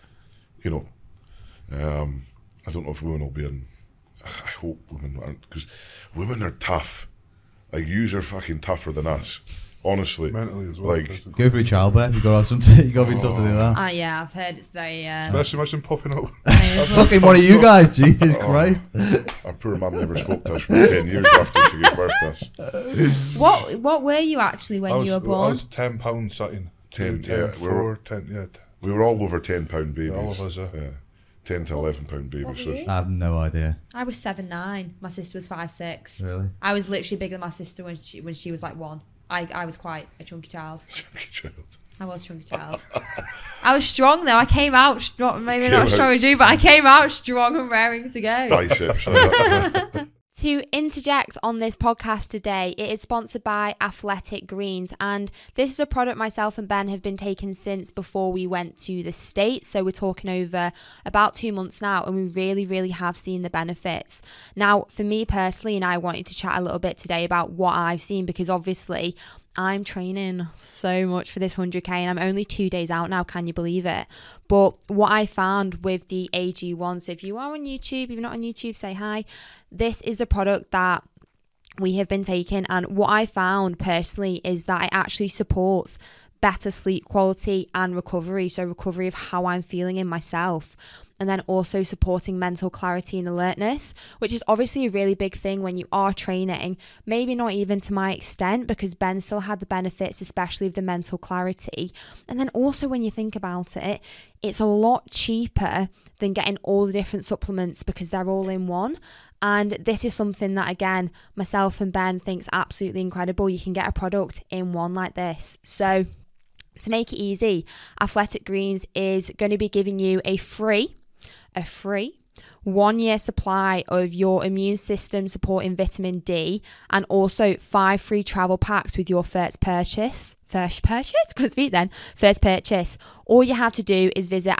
I don't know if women will be in. I hope women aren't, because women are tough. Like, yous are fucking tougher than us. Honestly, mentally as well. Like, go through childbirth. You got to have something. You got to be tough to do that. Yeah, I've heard it's very. Especially much popping up. Fucking one of you guys, Jesus Christ! Our poor mum never spoke to us for 10 years after she gave birth to us. What were you actually when you were born? I was £10 something. 10, 10. We were all over £10 babies. Yeah, all of us, 10 to £11 babies. So I have no idea. I was 7'9". My sister was 5'6". Really? I was literally bigger than my sister when she was like 1. I was quite a chunky child. I was a chunky child. I was strong though. I came out strong. Maybe not as strong as you, but I came out strong and raring to go. Biceps. To interject on this podcast today, it is sponsored by Athletic Greens, and this is a product myself and Ben have been taking since before we went to the States, so we're talking over about 2 months now, and we really, really have seen the benefits. Now, for me personally, and I wanted to chat a little bit today about what I've seen, because obviously I'm training so much for this 100k and I'm only 2 days out now, can you believe it? But what I found with the AG1, so if you are on YouTube, if you're not on YouTube, say hi. This is the product that we have been taking, and what I found personally is that it actually supports better sleep quality and recovery, so recovery of how I'm feeling in myself. And then also supporting mental clarity and alertness, which is obviously a really big thing when you are training. Maybe not even to my extent, because Ben still had the benefits, especially of the mental clarity. And then also when you think about it, it's a lot cheaper than getting all the different supplements because they're all in one. And this is something that, again, myself and Ben thinks absolutely incredible. You can get a product in one like this. So to make it easy, Athletic Greens is going to be giving you a free 1 year supply of your immune system supporting vitamin D, and also 5 free travel packs with your first purchase. Couldn't speak then. First purchase. All you have to do is visit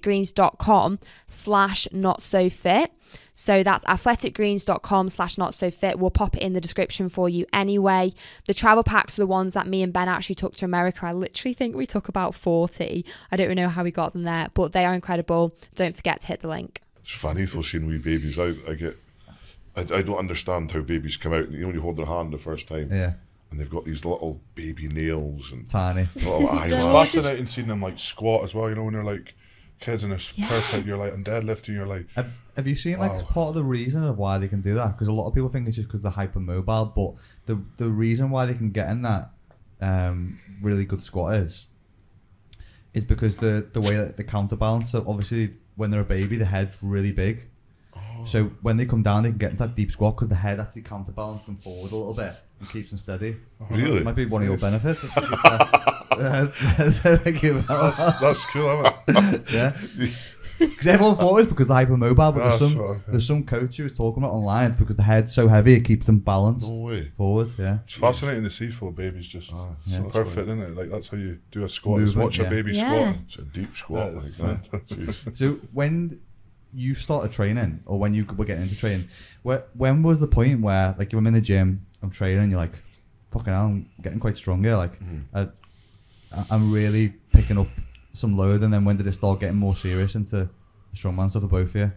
athleticgreens.com/notsofit. So that's athleticgreens.com/notsofit. We'll pop it in the description for you anyway. The travel packs are the ones that me and Ben actually took to America. I literally think we took about 40. I don't know how we got them there, but they are incredible. Don't forget to hit the link. It's funny though seeing wee babies. I don't understand how babies come out. You hold their hand the first time. Yeah. And they've got these little baby nails and tiny little eyelashes. It's fascinating seeing them like squat as well, when they're like kids and they're perfect, you're like, and deadlifting, you're like... Have you seen like part of the reason of why they can do that? Because a lot of people think it's just because they're hypermobile, but the reason why they can get in that really good squat is because the way that they counterbalance. So obviously when they're a baby, the head's really big. So when they come down, they can get into that deep squat because the head actually counterbalances them forward a little bit and keeps them steady. Really? It might be one of your benefits. That's cool, isn't it? Yeah. Because everyone thought it was because they're hypermobile, but There's some coach who was talking about online, it's because the head's so heavy it keeps them balanced forward. Yeah, it's fascinating to see for babies. Just perfect, isn't it? Like that's how you do a squat. Is watch a baby squat. It's a deep squat like that. So when you started training, or when you were getting into training, when was the point where like you're in the gym, I'm training, and you're like, fucking hell, I'm getting quite strong here. Like I'm really picking up some load, and then when did it start getting more serious into the strongman stuff for both of you?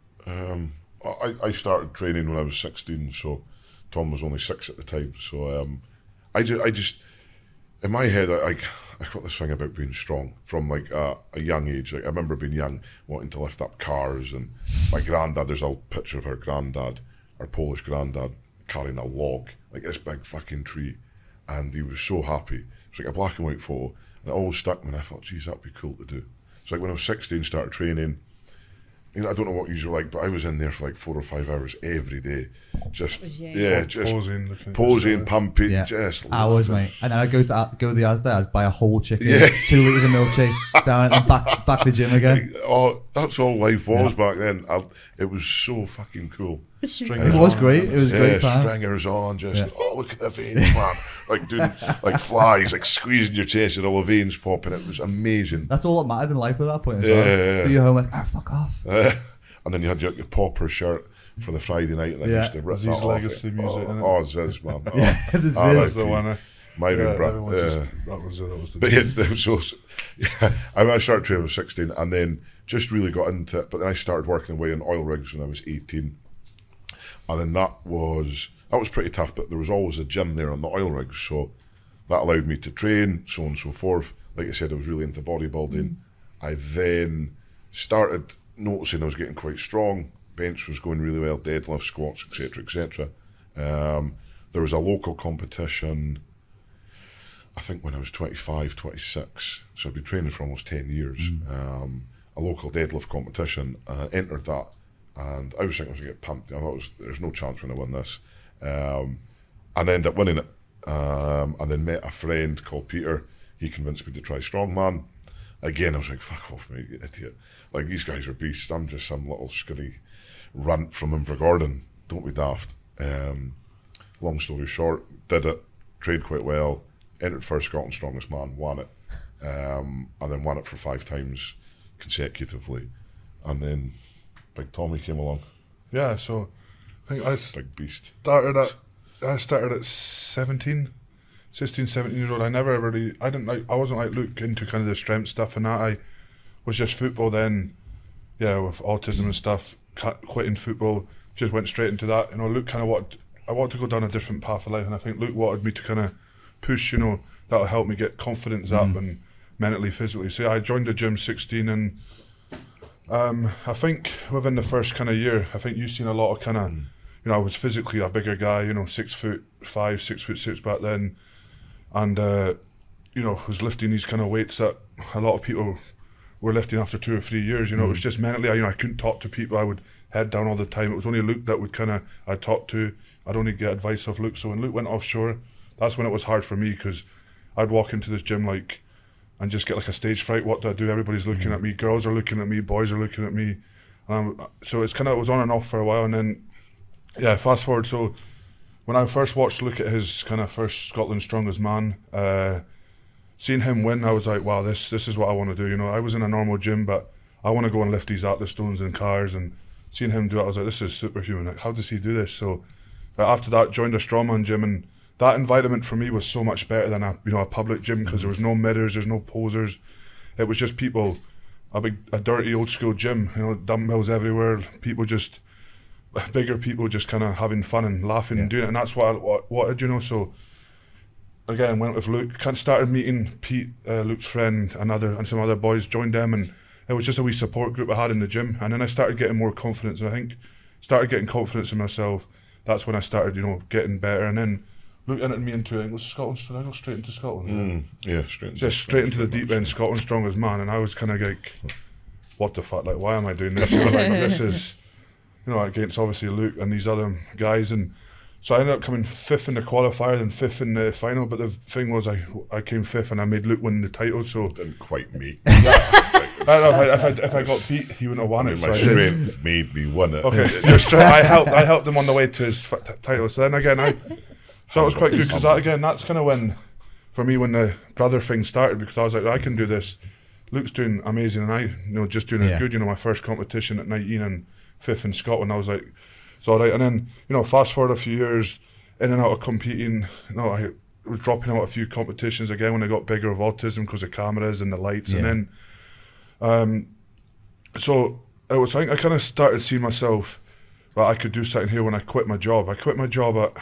I started training when I was 16, so Tom was only 6 at the time. So I just in my head, I got this thing about being strong from like a young age. Like I remember being young, wanting to lift up cars, and my granddad. There's a picture of our granddad, our Polish granddad, carrying a log, like this big fucking tree, and he was so happy. It's like a black and white photo, and it always stuck me, and I thought, geez, that'd be cool to do. So like when I was 16, started training. You know, I don't know what you were like, but I was in there for like 4 or 5 hours every day. Just posing, pumping, just hours, mate. And then I'd go to the Asda, I'd buy a whole chicken, 2 litres of milkshake, down and back to the gym again. Oh, that's all life was back then. It was so fucking cool. It was great. It was a great time. Stringers on, look at the veins, man. Like doing like flies, like squeezing your chest and all the veins popping. It was amazing. That's all that mattered in life at that point as well. Do your homework, fuck off. And then you had your popper shirt for the Friday night, and I used to rip that off. Legacy music. Ziz, man. That's the one. Myron That was the. But I started training when I was 16, and then just really got into it. But then I started working away on oil rigs when I was 18, and then that was pretty tough. But there was always a gym there on the oil rigs, so that allowed me to train, so on and so forth. Like I said, I was really into bodybuilding. I then started noticing I was getting quite strong. Bench was going really well, deadlift, squats, etc., etc. There was a local competition, I think when I was 25, 26, so I'd been training for almost 10 years, a local deadlift competition, entered that, and I was thinking I was going to get pumped. I thought there's no chance when I win this. And I ended up winning it, and then met a friend called Peter. He convinced me to try strongman. Again, I was like, fuck off, mate, you idiot. Like, these guys are beasts. I'm just some little scurry runt from Invergordon. Don't be daft. Long story short, did it, trained quite well, entered first Scotland's Strongest Man, won it, and then won it for 5 times consecutively. And then Big Tommy came along. Yeah, so I think big beast. I started at 16, 17 years old. I wasn't like Luke into kind of the strength stuff and that. I was just football then, with autism and stuff, quitting football, just went straight into that. You know, Luke kind of I wanted to go down a different path of life, and I think Luke wanted me to kind of push, that'll help me get confidence up and mentally, physically. So I joined the gym 16, and I think within the first kind of year, I think you've seen a lot of kind of, I was physically a bigger guy, 6'5", 6'6" back then, and was lifting these kind of weights that a lot of people were lifting after 2 or 3 years. It was just mentally, I couldn't talk to people. I would head down all the time. It was only Luke that would I'd talk to. I'd only get advice off Luke. So when Luke went offshore, that's when it was hard for me, because I'd walk into this gym and just get like a stage fright. What do I do? Everybody's looking at me. Girls are looking at me. Boys are looking at me. So it was on and off for a while, and then fast forward. So when I first watched Luke at his kind of first Scotland's Strongest Man, seeing him win, I was like, wow, this is what I want to do. I was in a normal gym, but I want to go and lift these Atlas stones in cars, and seeing him do it, I was like, this is superhuman. Like, how does he do this? So after that, joined a strongman gym, and that environment for me was so much better than a public gym, because there was no mirrors, there's no posers. It was just people, a dirty old school gym, dumbbells everywhere, bigger people just kind of having fun and laughing and doing it, and that's what I wanted, So again, went with Luke, started meeting Pete, Luke's friend, and some other boys, joined them, and it was just a wee support group I had in the gym. And then I started getting more confidence, and I think started getting confidence in myself. That's when I started, getting better. And then Luke entered me into, I think it was Scotland, I go straight into Scotland. Straight into the deep end, Scotland's Strongest Man, and I was kind of like, what the fuck, like, why am I doing this? This is, against obviously Luke and these other guys, and So I ended up coming 5th in the qualifier, then 5th in the final. But the thing was, I came 5th and I made Luke win the title. So Didn't quite make. if I got beat, he wouldn't have won it. My strength made me win it. Okay, I helped him on the way to his title. So then again, so that was quite good because that's kind of when, for me, when the brother thing started, because I was like, I can do this. Luke's doing amazing, and I, just doing as good. My first competition at 19 and 5th in Scotland. I was like, it's all right. And then, fast forward a few years, in and out of competing. I was dropping out a few competitions again when I got bigger of autism because of cameras and the lights, and then, so it was. I kind of started seeing myself that I could do something here when I quit my job. I quit my job at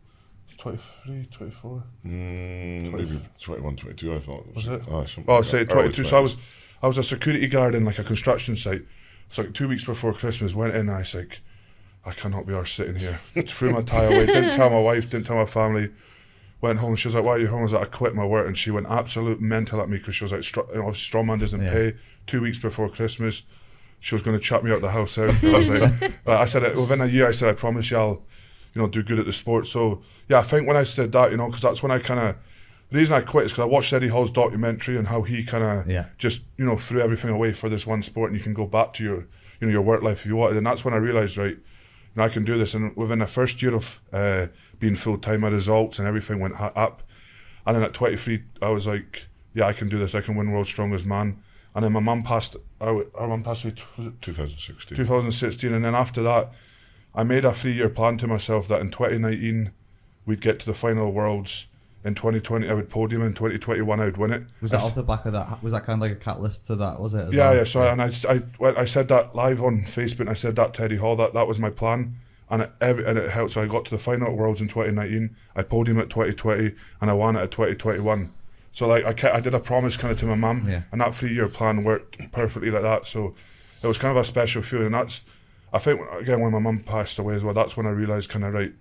23, 24? Maybe 21, 22, I thought. Was it? I'd say 22. So I was a security guard in like a construction site. It's like 2 weeks before Christmas, went in and I was like, I cannot be arsed sitting here. Threw my tie away, didn't tell my wife, didn't tell my family. Went home, she was like, why are you home? I was like, I quit my work. And she went absolute mental at me because she was like, obviously Strongman doesn't pay. 2 weeks before Christmas, she was going to chuck me out the house out. I was like, I said, within a year, I said, I promise you I'll, do good at the sport. So, yeah, I think when I said that, because that's when I kind of, the reason I quit is because I watched Eddie Hall's documentary and how he kind of just, threw everything away for this one sport and you can go back to your, your work life if you wanted. And that's when I realised, right, I can do this. And within the first year of being full-time, my results and everything went up. And then at 23, I was like, yeah, I can do this. I can win World's Strongest Man. And then my mum passed away, 2016. 2016. And then after that, I made a 3-year plan to myself that in 2019, we'd get to the final of Worlds. In 2020, I would podium. In 2021, I would win it. Was that off the back of that? Was that kind of like a catalyst to that? Was it? Yeah. So and I said that live on Facebook. And I said that to Eddie Hall that was my plan, and it helped. So I got to the final at Worlds in 2019. I podiumed at 2020, and I won it at 2021. So like I did a promise kind of to my mum, and that 3-year plan worked perfectly like that. So it was kind of a special feeling. And that's, I think, again, when my mum passed away as well, that's when I realised kind of, right,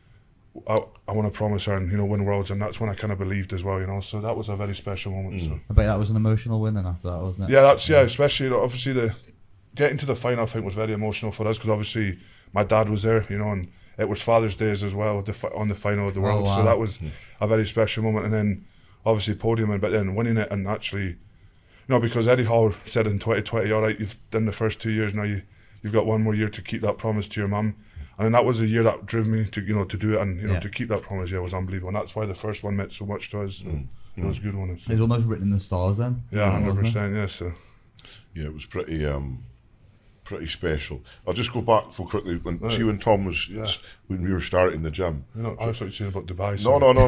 I want to promise her and win Worlds, and that's when I kind of believed as well, so that was a very special moment. So I bet that was an emotional win then after that, wasn't it? Yeah, especially obviously the getting to the final I think was very emotional for us because obviously my dad was there, and it was Father's Day as well on the final of the World, so that was a very special moment. And then obviously podiuming, but then winning it and actually, because Eddie Hall said in 2020, all right, you've done the first 2 years, now you've got one more year to keep that promise to your mum. And then that was a year that drove me to to do it and to keep that promise. Yeah, it was unbelievable, and that's why the first one meant so much to us. It was a good one. It was almost written in the stars then. Yeah, 100%. Yeah, so it was pretty special. I'll just go back for quickly when Tom was when we were starting the gym. I was saying about Dubai.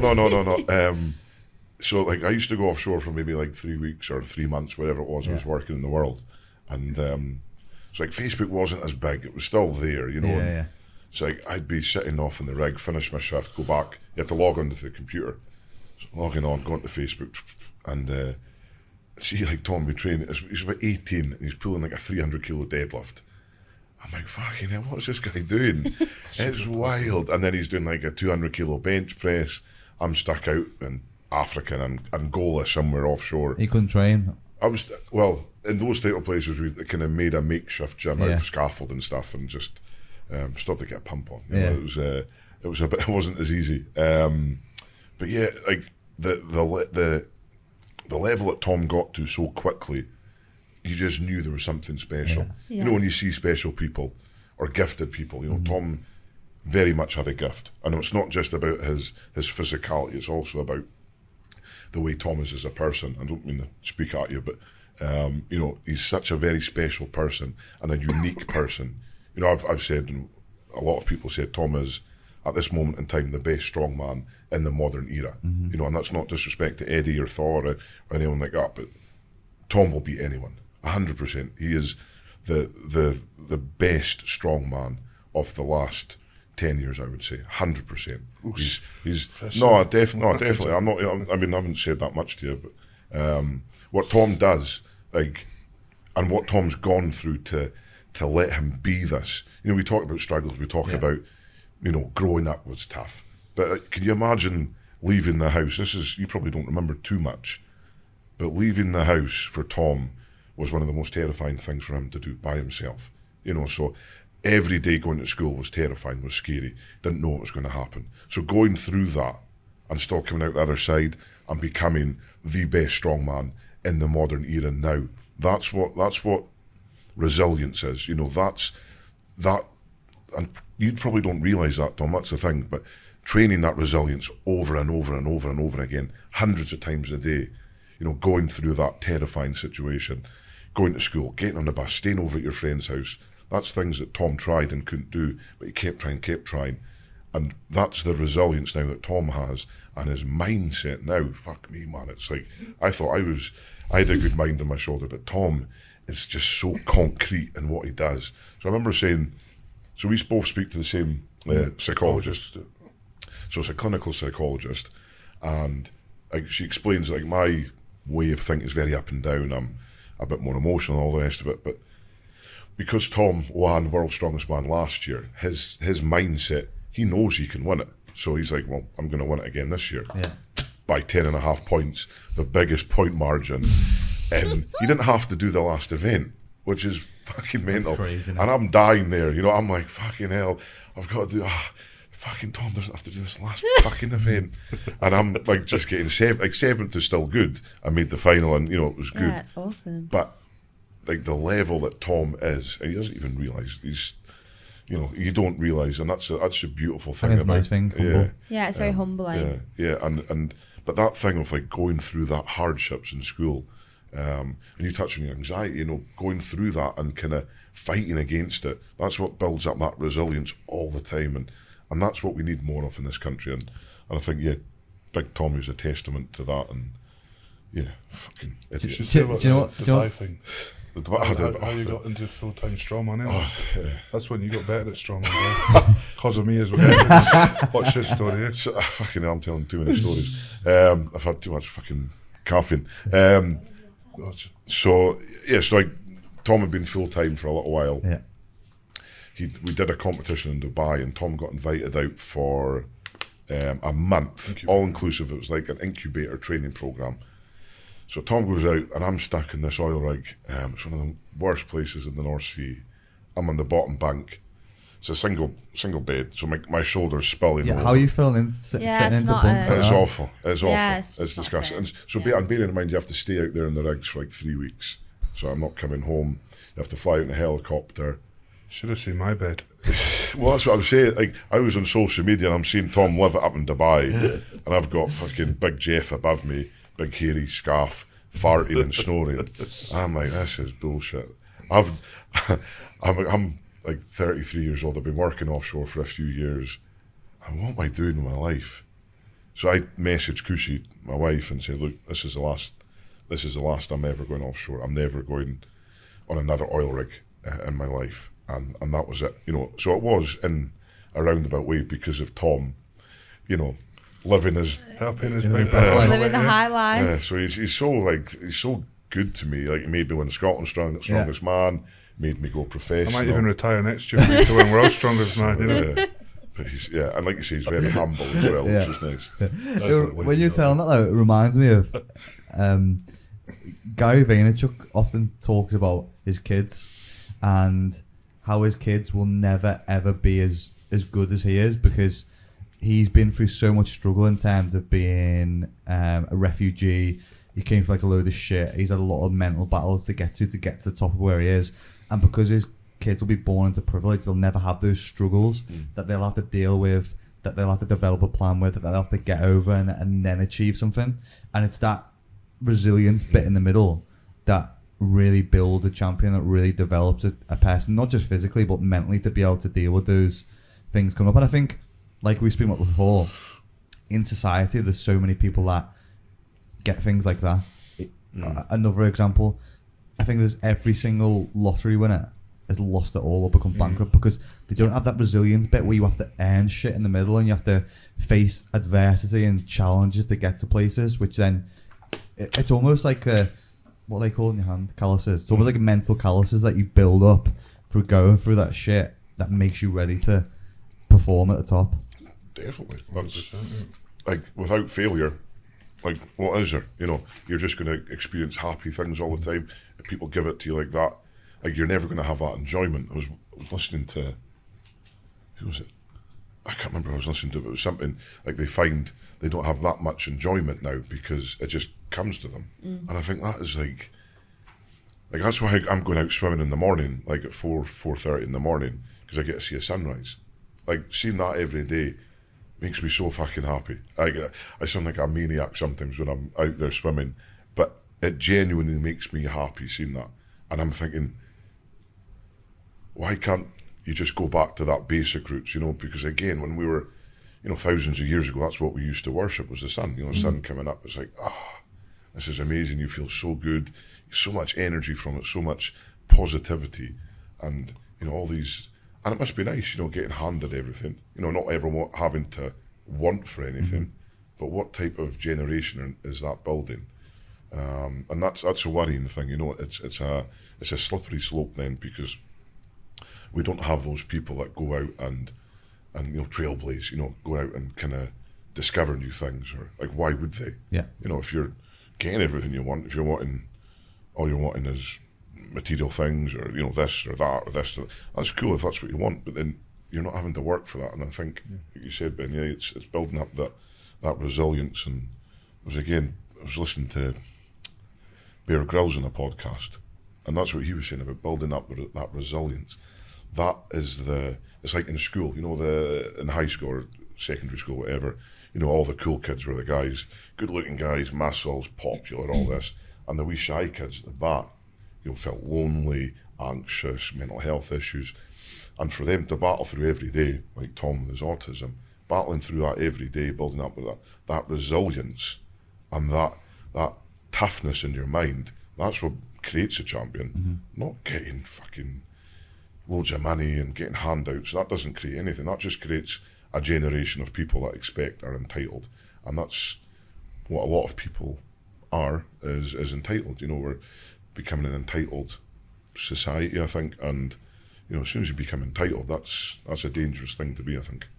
No. So like I used to go offshore for maybe like 3 weeks or 3 months, whatever it was. I was working in the world, and so like Facebook wasn't as big. It was still there, So like, I'd be sitting off in the rig, finish my shift, go back. You have to log onto the computer. So logging on, going to Facebook, and see like Tom be training. He's about 18 and he's pulling like a 300 kilo deadlift. I'm like, fucking hell, what's this guy doing? It's wild. And then he's doing like a 200 kilo bench press. I'm stuck out in Africa and Angola somewhere offshore. He couldn't train. In those type of places we kind of made a makeshift gym out of scaffold and stuff and just started to get a pump on. It wasn't as easy. But yeah, like the level that Tom got to so quickly, you just knew there was something special. Yeah. When you see special people or gifted people, Tom very much had a gift. I know it's not just about his physicality, it's also about the way Tom is as a person. I don't mean to speak at you, but he's such a very special person and a unique person. I've said, and a lot of people said Tom is at this moment in time the best strongman in the modern era. And that's not disrespect to Eddie or Thor or anyone like that, but Tom will beat anyone, 100%. He is the best strongman of the last 10 years, I would say, 100%. He's definitely. I'm not. I haven't said that much to you, but what Tom does, and what Tom's gone through to let him be this. We talk about struggles. We talk about, growing up was tough. But can you imagine leaving the house? You probably don't remember too much, but leaving the house for Tom was one of the most terrifying things for him to do by himself. So every day going to school was terrifying, was scary, didn't know what was going to happen. So going through that and still coming out the other side and becoming the best strongman in the modern era now, that's what resilience is. You know, that's that, and you probably don't realise that, Tom, that's the thing, but training that resilience over and over and over and over again, hundreds of times a day, you know, going through that terrifying situation, going to school, getting on the bus, staying over at your friend's house, that's things that Tom tried and couldn't do, but he kept trying. And that's the resilience now that Tom has, and his mindset now, fuck me, man, it's like, I thought I had a good mind on my shoulder, but Tom is just so concrete in what he does. So I remember saying, so we both speak to the same psychologist. So it's a clinical psychologist, and she explains, like, my way of thinking is very up and down. I'm a bit more emotional and all the rest of it, but because Tom won World's Strongest Man last year, his mindset, he knows he can win it. So he's like, well, I'm going to win it again this year. Yeah. By 10.5 points, the biggest point margin. And he didn't have to do the last event, which is fucking mental. Crazy, and I'm dying there, you know, I'm like, fucking hell, I've got to do, fucking Tom doesn't have to do this last fucking event. And I'm like just getting seventh is still good. I made the final and, you know, it was good. Yeah, it's awesome. But like the level that Tom is, and he doesn't even realise, he's, you know, you don't realise, and that's a beautiful thing. It's a nice thing, humble. Yeah, it's very humbling. Yeah, and but that thing of like going through that hardships in school, and you touch on your anxiety, you know, going through that and kind of fighting against it, that's what builds up that resilience all the time, and that's what we need more of in this country, and I think, yeah, Big Tommy's a testament to that, and yeah, fucking idiot. You should say about the Dubai thing. How you got into full-time strongman, anyway. Yeah. That's when you got better at strongman, because of me as well. What's your story? Eh? So, fucking hell, I'm telling too many stories. I've had too much fucking caffeine. So like Tom had been full-time for a little while. Yeah. We did a competition in Dubai, and Tom got invited out for a month, all-inclusive. It was like an incubator training program. So Tom goes out, and I'm stuck in this oil rig. It's one of the worst places in the North Sea. I'm on the bottom bank. It's a single bed, so my shoulders spilling over. How are you feeling fitting into bunks? It's awful. It's Yeah, awful. It's disgusting. And so bearing in mind, you have to stay out there in the rigs for like 3 weeks. So I'm not coming home. You have to fly out in a helicopter. Should have seen my bed. Well, that's what I'm saying. Like, I was on social media and I'm seeing Tom live it up in Dubai, and I've got fucking Big Jeff above me, big hairy scarf, farting and snoring. I'm like, this is bullshit. I'm like 33 years old. I've been working offshore for a few years. And what am I doing with my life? So I messaged Kushi, my wife, and said, look, this is the last I'm ever going offshore. I'm never going on another oil rig in my life. And that was it, you know. So it was in a roundabout way because of Tom, you know, living his helping his big brother, living the high life. Yeah, so he's so good to me. Like, he made me win Scotland's strongest man, made me go professional. I might even retire next year to win World's Strongest Man. You know. But and like you say, he's very humble as well, which is nice. Yeah. When you're telling that, though, it reminds me of Gary Vaynerchuk often talks about his kids and how his kids will never ever be as good as he is, because he's been through so much struggle in terms of being a refugee. He came from like a load of shit. He's had a lot of mental battles to get to the top of where he is, and because his kids will be born into privilege, they'll never have those struggles that they'll have to deal with, that they'll have to develop a plan with, that they'll have to get over and then achieve something. And it's that resilience bit in the middle that really builds a champion, that really develops a person, not just physically but mentally, to be able to deal with those things coming up. And I think, like we spoke about before, in society there's so many people that get things like that. Another example, I think there's every single lottery winner has lost it all or become bankrupt because they don't have that resilience bit where you have to earn shit in the middle and you have to face adversity and challenges to get to places, which then it's almost like what they call in your hand, calluses. It's almost like mental calluses that you build up through going through that shit that makes you ready to perform at the top. Definitely. That's, like, without failure, like, what is there? You know, you're just going to experience happy things all the time. If people give it to you like that, like you're never going to have that enjoyment. I was listening to, who was it? I can't remember who I was listening to, but it was something like they find they don't have that much enjoyment now because it just comes to them. And I think that is like that's why I'm going out swimming in the morning, like at 4:30 in the morning, because I get to see a sunrise. Like seeing that every day makes me so fucking happy. I sound like a maniac sometimes when I'm out there swimming, but it genuinely makes me happy seeing that. And I'm thinking, why can't you just go back to that basic roots, because again, when we were, thousands of years ago, that's what we used to worship was the sun, the sun coming up. It's like, this is amazing. You feel so good, so much energy from it, so much positivity, and, all these, and it must be nice, getting handed everything, not everyone having to want for anything, but what type of generation is that building? And that's a worrying thing, it's a slippery slope then, because we don't have those people that go out and trailblaze, go out and kind of discover new things, or like, why would they? Yeah. If you're getting everything you want, if you're wanting, all you're wanting is material things, or this or that or this, that's cool if that's what you want, but then you're not having to work for that. And I think, like you said, Ben, it's building up that resilience. And I was listening to Bear Grylls on a podcast, and that's what he was saying about building up that resilience. That is it's like in school, in high school or secondary school, whatever, all the cool kids were the guys, good looking guys, muscles, popular, all this, and the wee shy kids at the back, felt lonely, anxious, mental health issues. And for them to battle through every day, like Tom with his autism, battling through that every day, building up with that resilience and that toughness in your mind, that's what creates a champion, not getting fucking loads of money and getting handouts. That doesn't create anything. That just creates a generation of people that expect are entitled. And that's what a lot of people are, is entitled. We're becoming an entitled society, I think, and as soon as you become entitled, that's a dangerous thing to be, I think.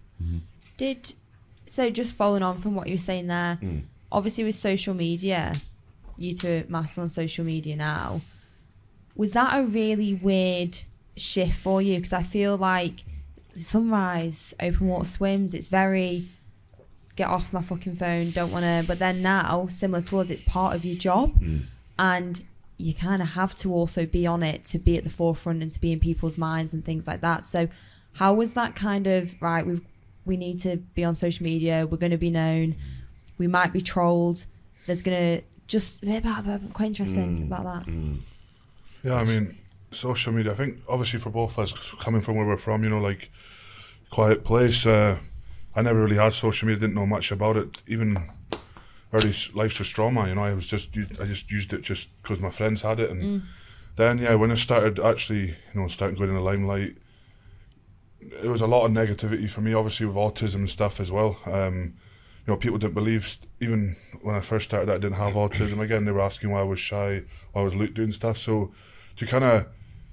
So just following on from what you were saying there, obviously with social media, you two are massive on social media now, was that a really weird shift for you? Because I feel like Sunrise, open water swims, it's very get off my fucking phone, don't want to, but then now, similar to us, it's part of your job, and you kind of have to also be on it to be at the forefront and to be in people's minds and things like that. So how was that kind of, right, we need to be on social media, we're going to be known, we might be trolled, there's going to just a bit quite interesting about that. Yeah, I mean, social media, I think obviously for both of us, coming from where we're from, like quiet place, I never really had social media, didn't know much about it. Even early Life's a Strongman, I just used it just because my friends had it. And then, when I started actually, starting going in the limelight, there was a lot of negativity for me, obviously with autism and stuff as well. People didn't believe, even when I first started, I didn't have autism. Again, they were asking why I was shy, why I was doing stuff. So to kind of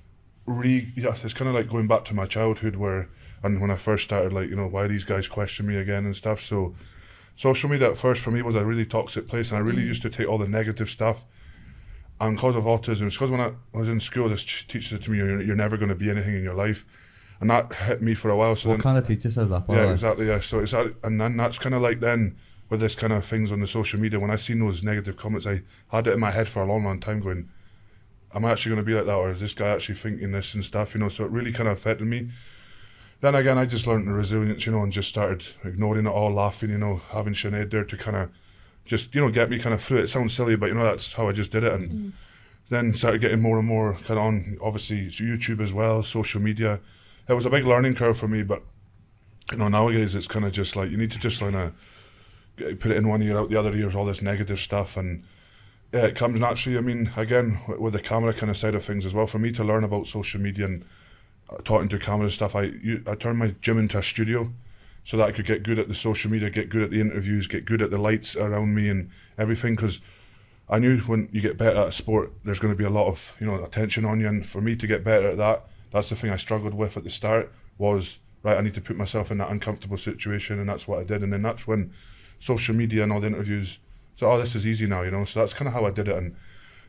it's kind of like going back to my childhood and when I first started, why these guys question me again and stuff. So social media at first for me was a really toxic place, and I really used to take all the negative stuff. And because of autism, it's because when I was in school, this teacher said to me, you're never going to be anything in your life. And that hit me for a while. So what kind of teacher says that? Yeah, exactly, yeah. So and then that's kind of like then, with this kind of things on the social media, when I seen those negative comments, I had it in my head for a long, long time going, am I actually going to be like that, or is this guy actually thinking this and stuff, so it really kind of affected me. Then again, I just learned the resilience, and just started ignoring it all, laughing, having Sinead there to kind of just, get me kind of through it. It sounds silly, but that's how I just did it. And then started getting more and more kind of on, obviously, YouTube as well, social media. It was a big learning curve for me, but, nowadays it's kind of just like, you need to just kind of put it in one ear, out the other ear, all this negative stuff. And yeah, it comes naturally. I mean, again, with the camera kind of side of things as well, for me to learn about social media and talking to camera and stuff, I turned my gym into a studio so that I could get good at the social media, get good at the interviews, get good at the lights around me and everything, because I knew when you get better at a sport, there's going to be a lot of attention on you. And for me to get better at that, that's the thing I struggled with at the start, was, right, I need to put myself in that uncomfortable situation, and that's what I did. And then that's when social media and all the interviews, so, this is easy now, so that's kind of how I did it. And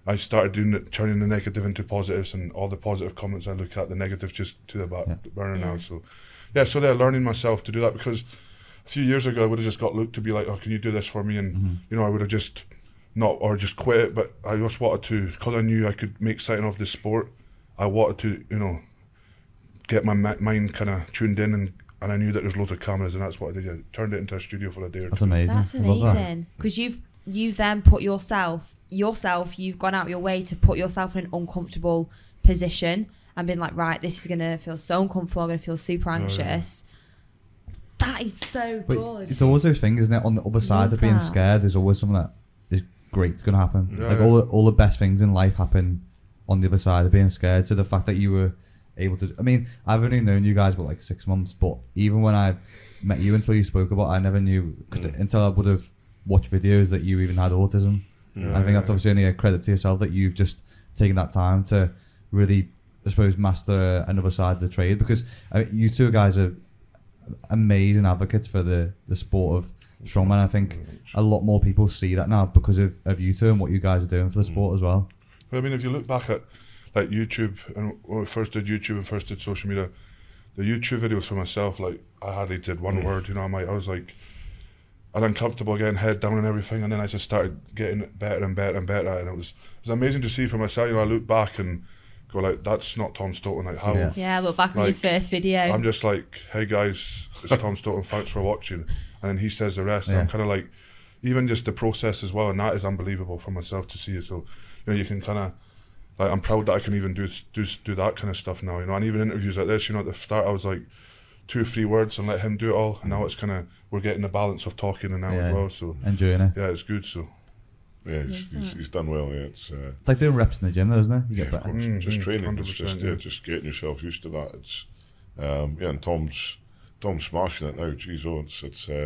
I started doing it, turning the negative into positives, and all the positive comments I look at, the negatives just to the back burner now. So, so they're learning myself to do that, because a few years ago I would have just got Luke to be like, oh, can you do this for me? And you know, I would have just not, or just quit it. But I just wanted to, because I knew I could make something of this sport. I wanted to, you know, get my mind kind of tuned in, and I knew that there's loads of cameras, and that's what I did. I turned it into a studio for a day or two. That's amazing. That's amazing, because you've then put yourself, you've gone out your way to put yourself in an uncomfortable position and been like, right, this is going to feel so uncomfortable, I'm going to feel super anxious. That is so good. It's always those things, isn't it? On the other side of being scared, there's always something that is great's going to happen. Yeah, like all the best things in life happen on the other side of being scared. So the fact that you were able to, I mean, I've only known you guys for like 6 months, but even when I met you, until you spoke about it, I never knew, until I would have watched videos that you even had autism. I think that's obviously only a credit to yourself that you've just taken that time to really, I suppose, master another side of the trade, because you two guys are amazing advocates for the sport of strongman. I think a lot more people see that now because of you two and what you guys are doing for the sport as well. I mean, if you look back at like YouTube, and when we first did YouTube and first did social media, the YouTube videos for myself, like I hardly did one word, you know. I was like, and uncomfortable getting head down and everything, and then I just started getting better and better and better, and it was amazing to see for myself. You know, I look back and go like, that's not Tom Stoughton. Like how? Yeah, look back on your first video. I'm just like, hey guys, it's Tom Stoughton. Thanks for watching. And then he says the rest. And I'm kind of like, even just the process as well, and that is unbelievable for myself to see it. So, you know, you can kind of, like, I'm proud that I can even do that kind of stuff now. You know, and even interviews like this, you know, at the start I was like 2 or 3 words and let him do it all. And now it's kind of, we're getting the balance of talking and now as well. So enjoying it. Yeah, it's good. So yeah, he's done well. Yeah, it's like doing reps in the gym, though, isn't it? You get better. Just training, just getting yourself used to that. It's and Tom's smashing it now. Jeez,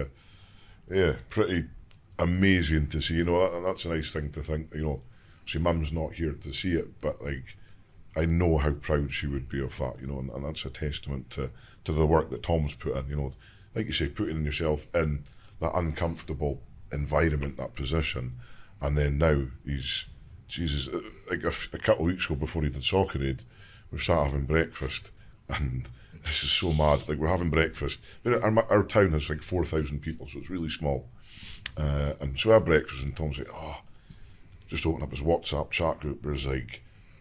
it's pretty amazing to see. You know, that's a nice thing to think. You know, see, Mum's not here to see it, but like, I know how proud she would be of that. You know, and that's a testament to the work that Tom's put in. You know, like you say, putting yourself in that uncomfortable environment, that position. And then now he's, Jesus, like a couple of weeks ago before he did Soccer Aid, we sat having breakfast, and this is so mad. Like, we're having breakfast. Our town has like 4,000 people, so it's really small. And so we had breakfast, and Tom's like, just open up his WhatsApp chat group. There's like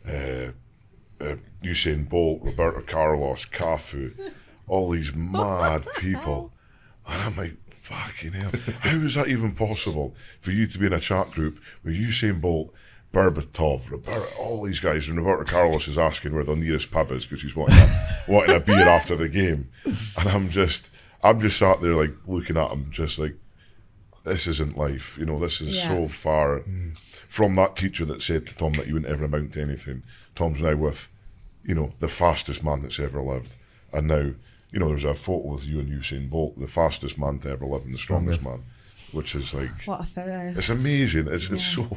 Usain Bolt, Roberto Carlos, Cafu, all these mad people. And I'm like, fucking hell, how is that even possible for you to be in a chat group with Usain Bolt, Berbatov, Roberto, all these guys, and Roberto Carlos is asking where the nearest pub is because he's wanting a beer after the game, and I'm just sat there like looking at him, just like, this isn't life, you know. This is so far from that teacher that said to Tom that you wouldn't ever amount to anything. Tom's now with, you know, the fastest man that's ever lived, and now, you know, there's a photo with you and Usain Bolt, the fastest man to ever live and the strongest man, which is like, what a photo! It's amazing. It's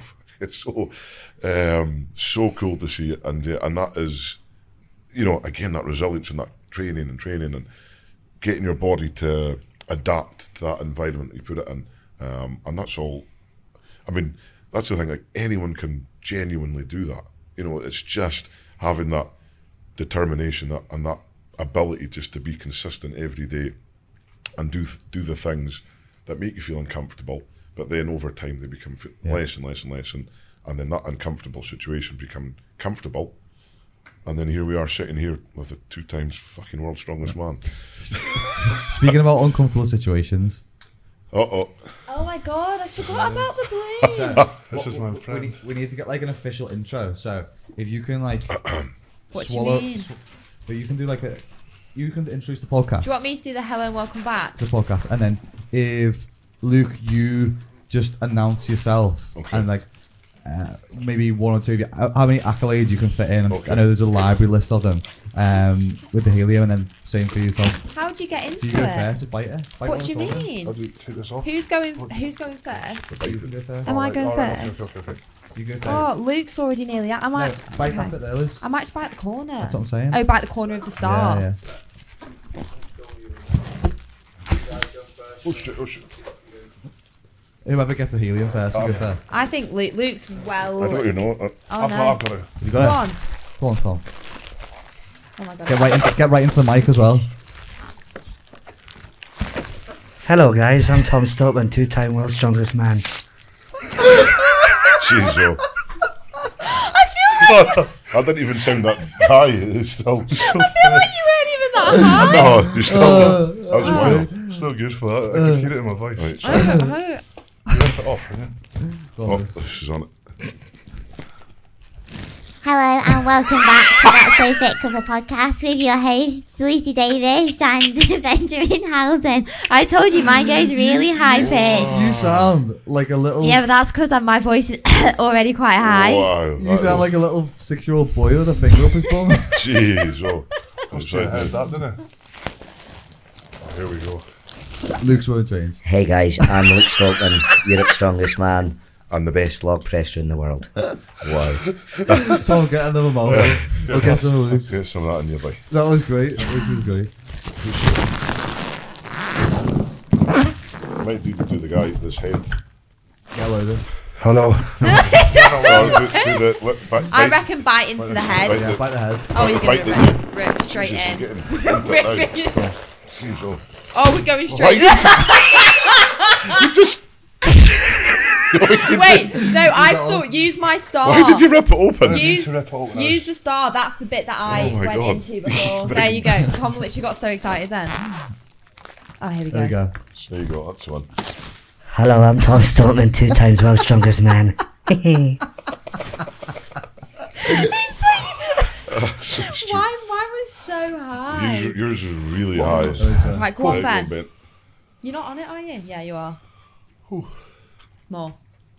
so cool to see it, and that is, you know, again, that resilience and that training and getting your body to adapt to that environment that you put it in, and that's all. I mean, that's the thing. Like, anyone can genuinely do that. You know, it's just having that determination and that ability just to be consistent every day and do the things that make you feel uncomfortable, but then over time they become less and less and less, and then that uncomfortable situation become comfortable, and then here we are sitting here with a 2 times fucking world's strongest man. Speaking about uncomfortable situations. Oh my god, I forgot about the blues. This is my friend. We need to get like an official intro, so if you can like what do you mean? But you can do like you can introduce the podcast. Do you want me to do the hello and welcome back? The podcast, and then if Luke, you just announce yourself, and like maybe 1 or 2 of you, how many accolades you can fit in. I know there's a library list of them with the helium, and then same for you, Tom. How do you get into it? You go first, just bite it. What do you mean? How do you take this off? Who's going first? You can go first. Am I going first? Okay. You go first. Oh, Luke's already nearly out. I might bite that bit there, Liz. I might just bite the corner. That's what I'm saying. Oh, bite the corner of the star. Yeah. Oh shit. Whoever gets the helium first, will go first. I think Luke's well. I don't know. Oh, I've no. got it. You Go got it? on. Go on, Tom. Oh my god. Get right into the mic as well. Hello guys, I'm Tom Stoltman, 2-time world's strongest man. Jeez, oh. I didn't even sound that high. It's still. I feel like you weren't even that high. No, you're still. That was wild. Still good for that. I can hear it in my voice. Right, so, I You left it off, yeah? oh, she's on it. Hello and welcome back to Not So Fit Cover Podcast with your hosts Lucy Davis and Benjamin Housen. I told you my goes really high pitched. You sound like a little. Yeah, but that's because my voice is already quite high. Wow. You sound like a little 6-year-old boy with a finger up his bum. Jeez, oh. Must have heard that, didn't it? Oh, here we go. Luke's word change. Hey guys, I'm Luke Stoltman, Europe's strongest man and the best log presser in the world. Wow. Tom, get another moment. We'll get some of Luke's. Get some of that in your bite. That was great. Luke was great. Might need to do the guy at this head. Get louder. Hello. I reckon bite into the head. Bite Yeah, bite the head. Oh, you're Bite going to rip straight Jesus, in. you're getting into it now. Jeez, oh. Oh, we're going straight. You just. Wait, no, I thought use my star. Why did you rip it open? Use to rip it open, use the star. That's the bit that I Oh my went God. into before. There you go. Tom literally got so excited then. Oh, here we go. There you go. There you go, that's the one. Hello, I'm Tom Stoltman, 2 times world's strongest man. Why was so high? Yours is really high. Right, go on, There you Ben. go, You're not on it, are you? Yeah, you are. More.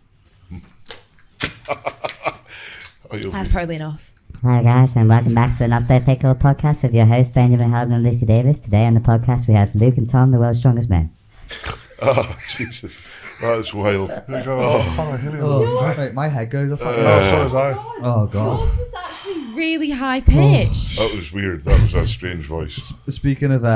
Oh, you'll That's be- probably enough. Hi guys and welcome back to the Not So Fit Cover Podcast with your hosts Benjamin Housen and Lucy Davis. Today on the podcast we have Luke and Tom, the world's strongest men. Oh, Jesus. That's wild. There you go. Oh, fuck, I hear you. Oh, wait, my head goes up. No, so does I. Oh, God. Yours was actually really high pitched. That was weird. That was a strange voice. Speaking of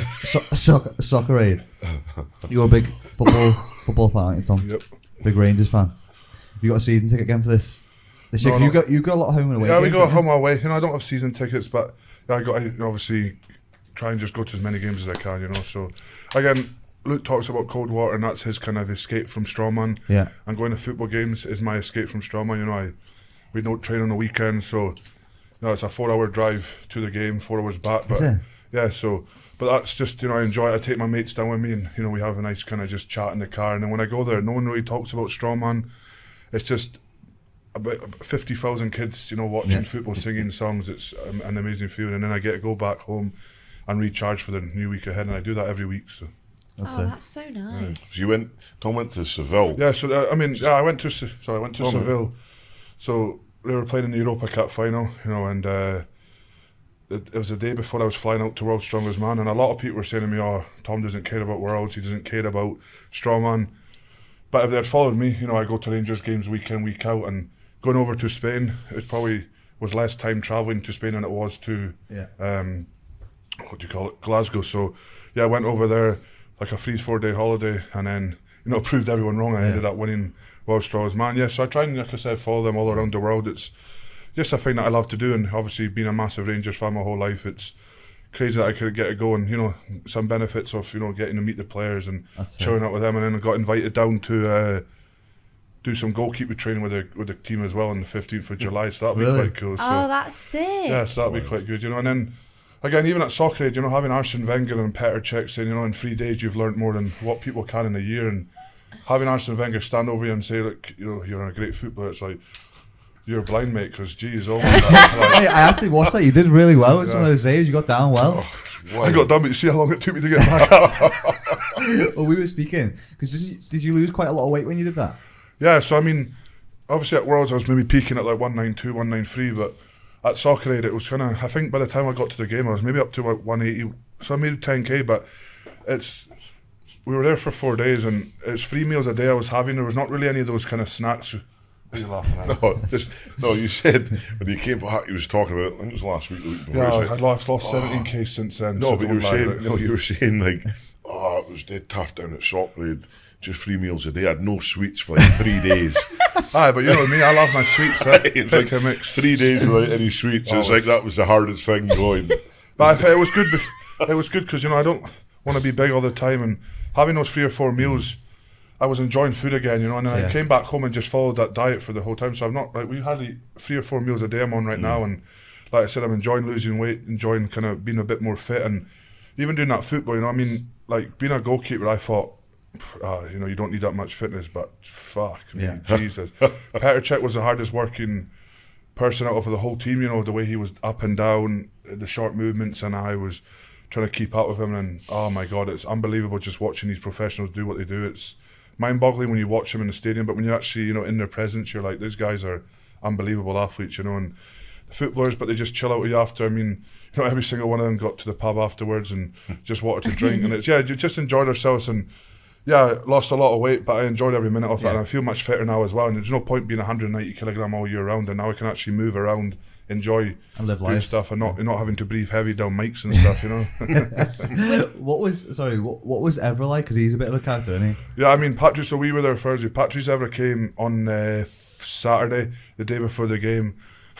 soccer aid, you're a big football fan, aren't you, Tom? Yep. Big Rangers fan. You got a season ticket again for this year? No, You got a lot of home and away. Yeah, we games, go don't you? home or away. You know, I don't have season tickets, but yeah, I got to obviously try and just go to as many games as I can. You know, so again, Luke talks about cold water, and that's his kind of escape from Strawman. Yeah. And going to football games is my escape from Strawman. You know, we don't train on the weekend, so you know it's a 4-hour drive to the game, 4 hours back. But Is it? yeah, so but that's just, you know, I enjoy it. I take my mates down with me, and you know we have a nice kind of just chat in the car. And then when I go there, no one really talks about Strawman. It's just about 50,000 kids, you know, watching football, singing songs. It's an amazing feeling. And then I get to go back home and recharge for the new week ahead, and I do that every week. So That's Oh, it. that's so nice. So Tom went to Seville. yeah, so I went to Seville. So they were playing in the Europa Cup final, you know, and it was the day before I was flying out to World's Strongest Man, and a lot of people were saying to me, "Oh, Tom doesn't care about Worlds. He doesn't care about Strongman." But if they had followed me, you know, I go to Rangers games week in, week out, and going over to Spain, it probably was less time travelling to Spain than it was to what do you call it, Glasgow. So yeah, I went over there like a 3-4 day holiday, and then, you know, proved everyone wrong. I ended up winning World's Strongest Man. Yeah, so I try and, like I said, follow them all around the world. It's just a thing that I love to do, and obviously being a massive Rangers fan my whole life, it's crazy that I could get to go, and you know, some benefits of, you know, getting to meet the players and chilling out with them, and then I got invited down to do some goalkeeper training with the team as well on the 15th of July, so that'll be quite cool. So, Oh, that's sick. yeah, so that'll be quite good, you know. And then again, even at Soccer Aid, you know, having Arsene Wenger and Petr Cech saying, you know, in 3 days you've learnt more than what people can in a year, and having Arsene Wenger stand over you and say, look, you know, you're a great footballer, it's like, you're blind, mate, because geez, oh my God. Hey, I actually watched that. You did really well with some of those saves. You got down well. I got done, but you see how long it took me to get back up. Well, we were speaking because did you lose quite a lot of weight when you did that? Yeah, so I mean, obviously at Worlds I was maybe peaking at like 192, 193, but at Soccer Aid it was kind of, I think by the time I got to the game I was maybe up to like 180, so I made 10k, but we were there for 4 days, and it's 3 meals a day I was having. There was not really any of those kind of snacks. What are you laughing at? No, you said when you came back, you was talking about, I think it was last week, the week before. Yeah, you said, I've lost 17k since then. no, so but don't lie about it. you were saying like, oh, it was dead tough down at Soccer Aid. just 3 meals a day. I had no sweets for like 3 days. Aye, but you know me, I love my sweets. It's like a mix. 3 days without any sweets. It's like that was the hardest thing going. But I thought it was good. It was good because, you know, I don't want to be big all the time, and having those 3 or 4 meals, I was enjoying food again, you know, and I came back home and just followed that diet for the whole time. So I'm not like, we hardly 3 or 4 meals a day I'm on right now, and like I said, I'm enjoying losing weight, enjoying kind of being a bit more fit, and even doing that football, you know, I mean, like being a goalkeeper, I thought, you know, you don't need that much fitness, but fuck me, Jesus. Petr Cech was the hardest working person out of the whole team, you know, the way he was up and down, the short movements, and I was trying to keep up with him, and oh my God, it's unbelievable just watching these professionals do what they do. It's mind-boggling when you watch them in the stadium, but when you're actually, you know, in their presence, you're like, these guys are unbelievable athletes, you know, and the footballers, but they just chill out with you after. I mean, you know, every single one of them got to the pub afterwards and just wanted to drink, and it's, you just enjoyed ourselves, and yeah, lost a lot of weight, but I enjoyed every minute of it, and I feel much fitter now as well, and there's no point being 190 kilogram all year round, and now I can actually move around, enjoy and live life life stuff, and not having to breathe heavy down mics and stuff, you know. What was Evra like? Because he's a bit of a character, isn't he? Yeah, I mean, Patrice, so we were there Thursday. Patrice Evra came on Saturday, the day before the game.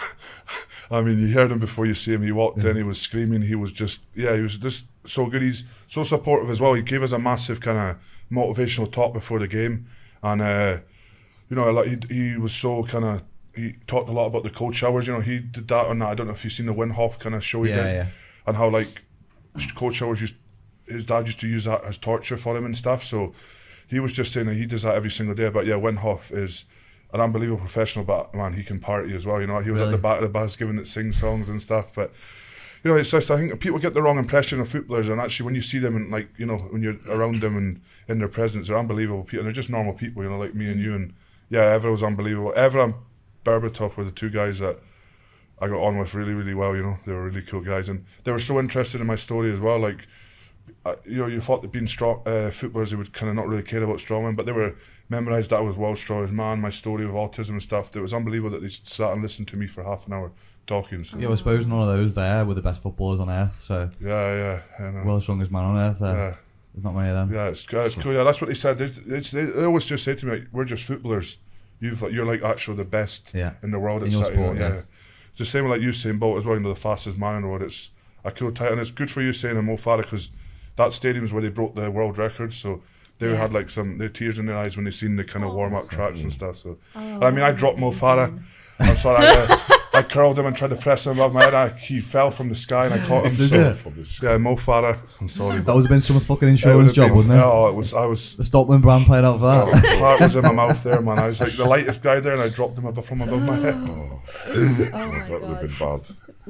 I mean, you heard him before you see him. He walked in, he was screaming. He was just so good. He's so supportive as well. He gave us a massive kind of motivational talk before the game, and you know, like he was so kind of, he talked a lot about the cold showers. You know, he did that on that. I don't know if you've seen the Wim Hof kind of show he did, and how like cold showers his dad used to use that as torture for him and stuff. So he was just saying that he does that every single day. But yeah, Wim Hof is an unbelievable professional, but man, he can party as well. You know, he was at the back of the bus giving it sing songs and stuff. But you know, it's just, I think people get the wrong impression of footballers, and actually when you see them and like, you know, when you're around them and in their presence, they're unbelievable people. And they're just normal people, you know, like me and you. And yeah, Evra was unbelievable. Evra and Berbatov were the 2 guys that I got on with really, really well. You know, they were really cool guys, and they were so interested in my story as well. Like, you know, you thought that being strong footballers, they would kind of not really care about strongman, but they were memorised that I was world's strongest man, my story with autism and stuff. It was unbelievable that they sat and listened to me for half an hour talking. So. Yeah, I suppose none of those there were the best footballers on earth. So yeah, world's strongest man on earth. There. There's not many of them. Yeah, it's cool. Yeah, that's what they said. They always just say to me, like, we're just footballers. You're like actually the best in the world. In your sport, It's the same like Usain Bolt as well. You know, the fastest man in the world. It's a cool title, and it's good for Usain and Mo Farah, because that stadium is where they broke the world record. So they had like their tears in their eyes when they seen the kind of warm up tracks and stuff. So I mean, I dropped Mo Farah. I'm sorry, I curled him and tried to press him above my head. He fell from the sky and I caught him. Yeah, Mo Farah. I'm sorry. That would have been some fucking insurance job, wouldn't it? No, it was. I was. The Stoltman brand paid out for that. Heart was in my mouth there, man. I was like the lightest guy there, and I dropped him from above my head. My that would have been bad.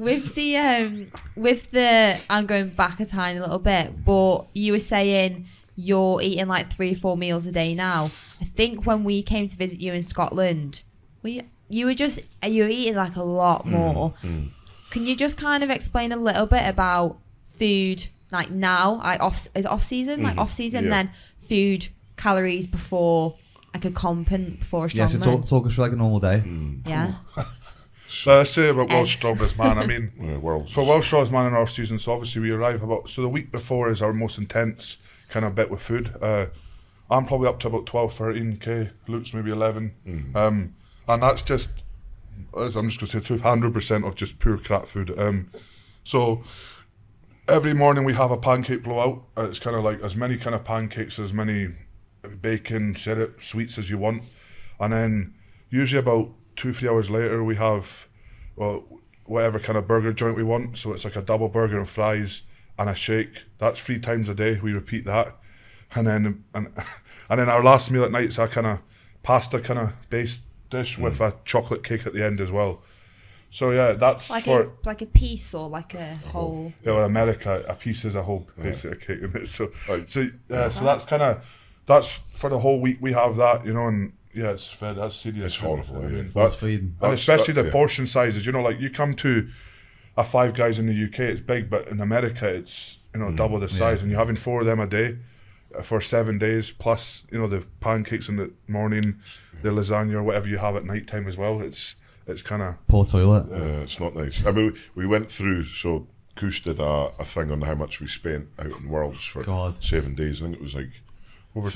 With the, I'm going back a tiny little bit, but you were saying you're eating like 3 or 4 meals a day now. I think when we came to visit you in Scotland, you were eating like a lot more. Can you just kind of explain a little bit about food, like now, like off season, and then food calories before like a comp and before a strongman? So talk us through like a normal day. Yeah. So let's say about World's Strongest Man. I mean, for World's Strongest Man in our season, so obviously we arrive so the week before is our most intense kind of bit with food. I'm probably up to about 12, 13k. Luke's maybe 11. And that's just, I'm just going to say 200% of just pure crap food. So every morning we have a pancake blowout. It's kind of like as many kind of pancakes, as many bacon, syrup, sweets as you want. And then usually about 2-3 hours later we have whatever kind of burger joint we want. So it's like a double burger and fries and a shake. That's 3 times a day. We repeat that. And then our last meal at night is a kind of pasta kind of based dish with a chocolate cake at the end as well. So yeah, that's like a piece or like a whole. Yeah, well, America, a piece is a whole basically cake in it. So so that's for the whole week we have that, you know, and yeah, it's fed. That's serious. It's horrible. And especially the portion sizes. You know, like you come to a Five Guys in the UK, it's big, but in America, it's, you know, double the size, and you're having 4 of them a day for 7 days, plus, you know, the pancakes in the morning, the lasagna or whatever you have at night time as well. It's kind of poor toilet. It's not nice. I mean, we went through. So Kush did a thing on how much we spent out in Worlds for 7 days. I think it was like over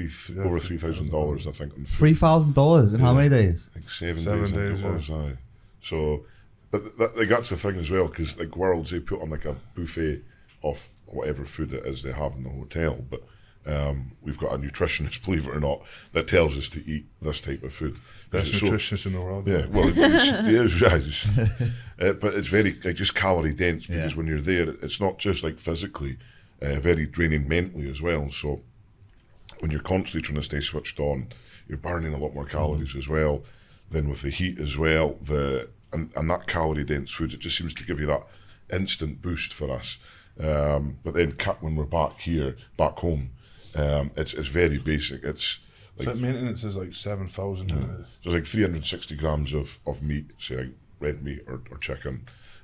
$3,000, I think. $3,000 in how many days? Like 7 days. It was, aye. So, but that's the thing as well, because like Worlds, they put on like a buffet of whatever food it is they have in the hotel, but we've got a nutritionist, believe it or not, that tells us to eat this type of food. Best nutritionist in the world. Yeah, well, it is, but it's very just calorie dense, because when you're there, it's not just like physically, very draining mentally as well. So when you're constantly trying to stay switched on, you're burning a lot more calories as well. Then with the heat as well, and that calorie dense food, it just seems to give you that instant boost for us. But then when we're back home, it's very basic. It's like, so maintenance is like 7,000. So it's like 360 grams of meat, say like red meat or chicken,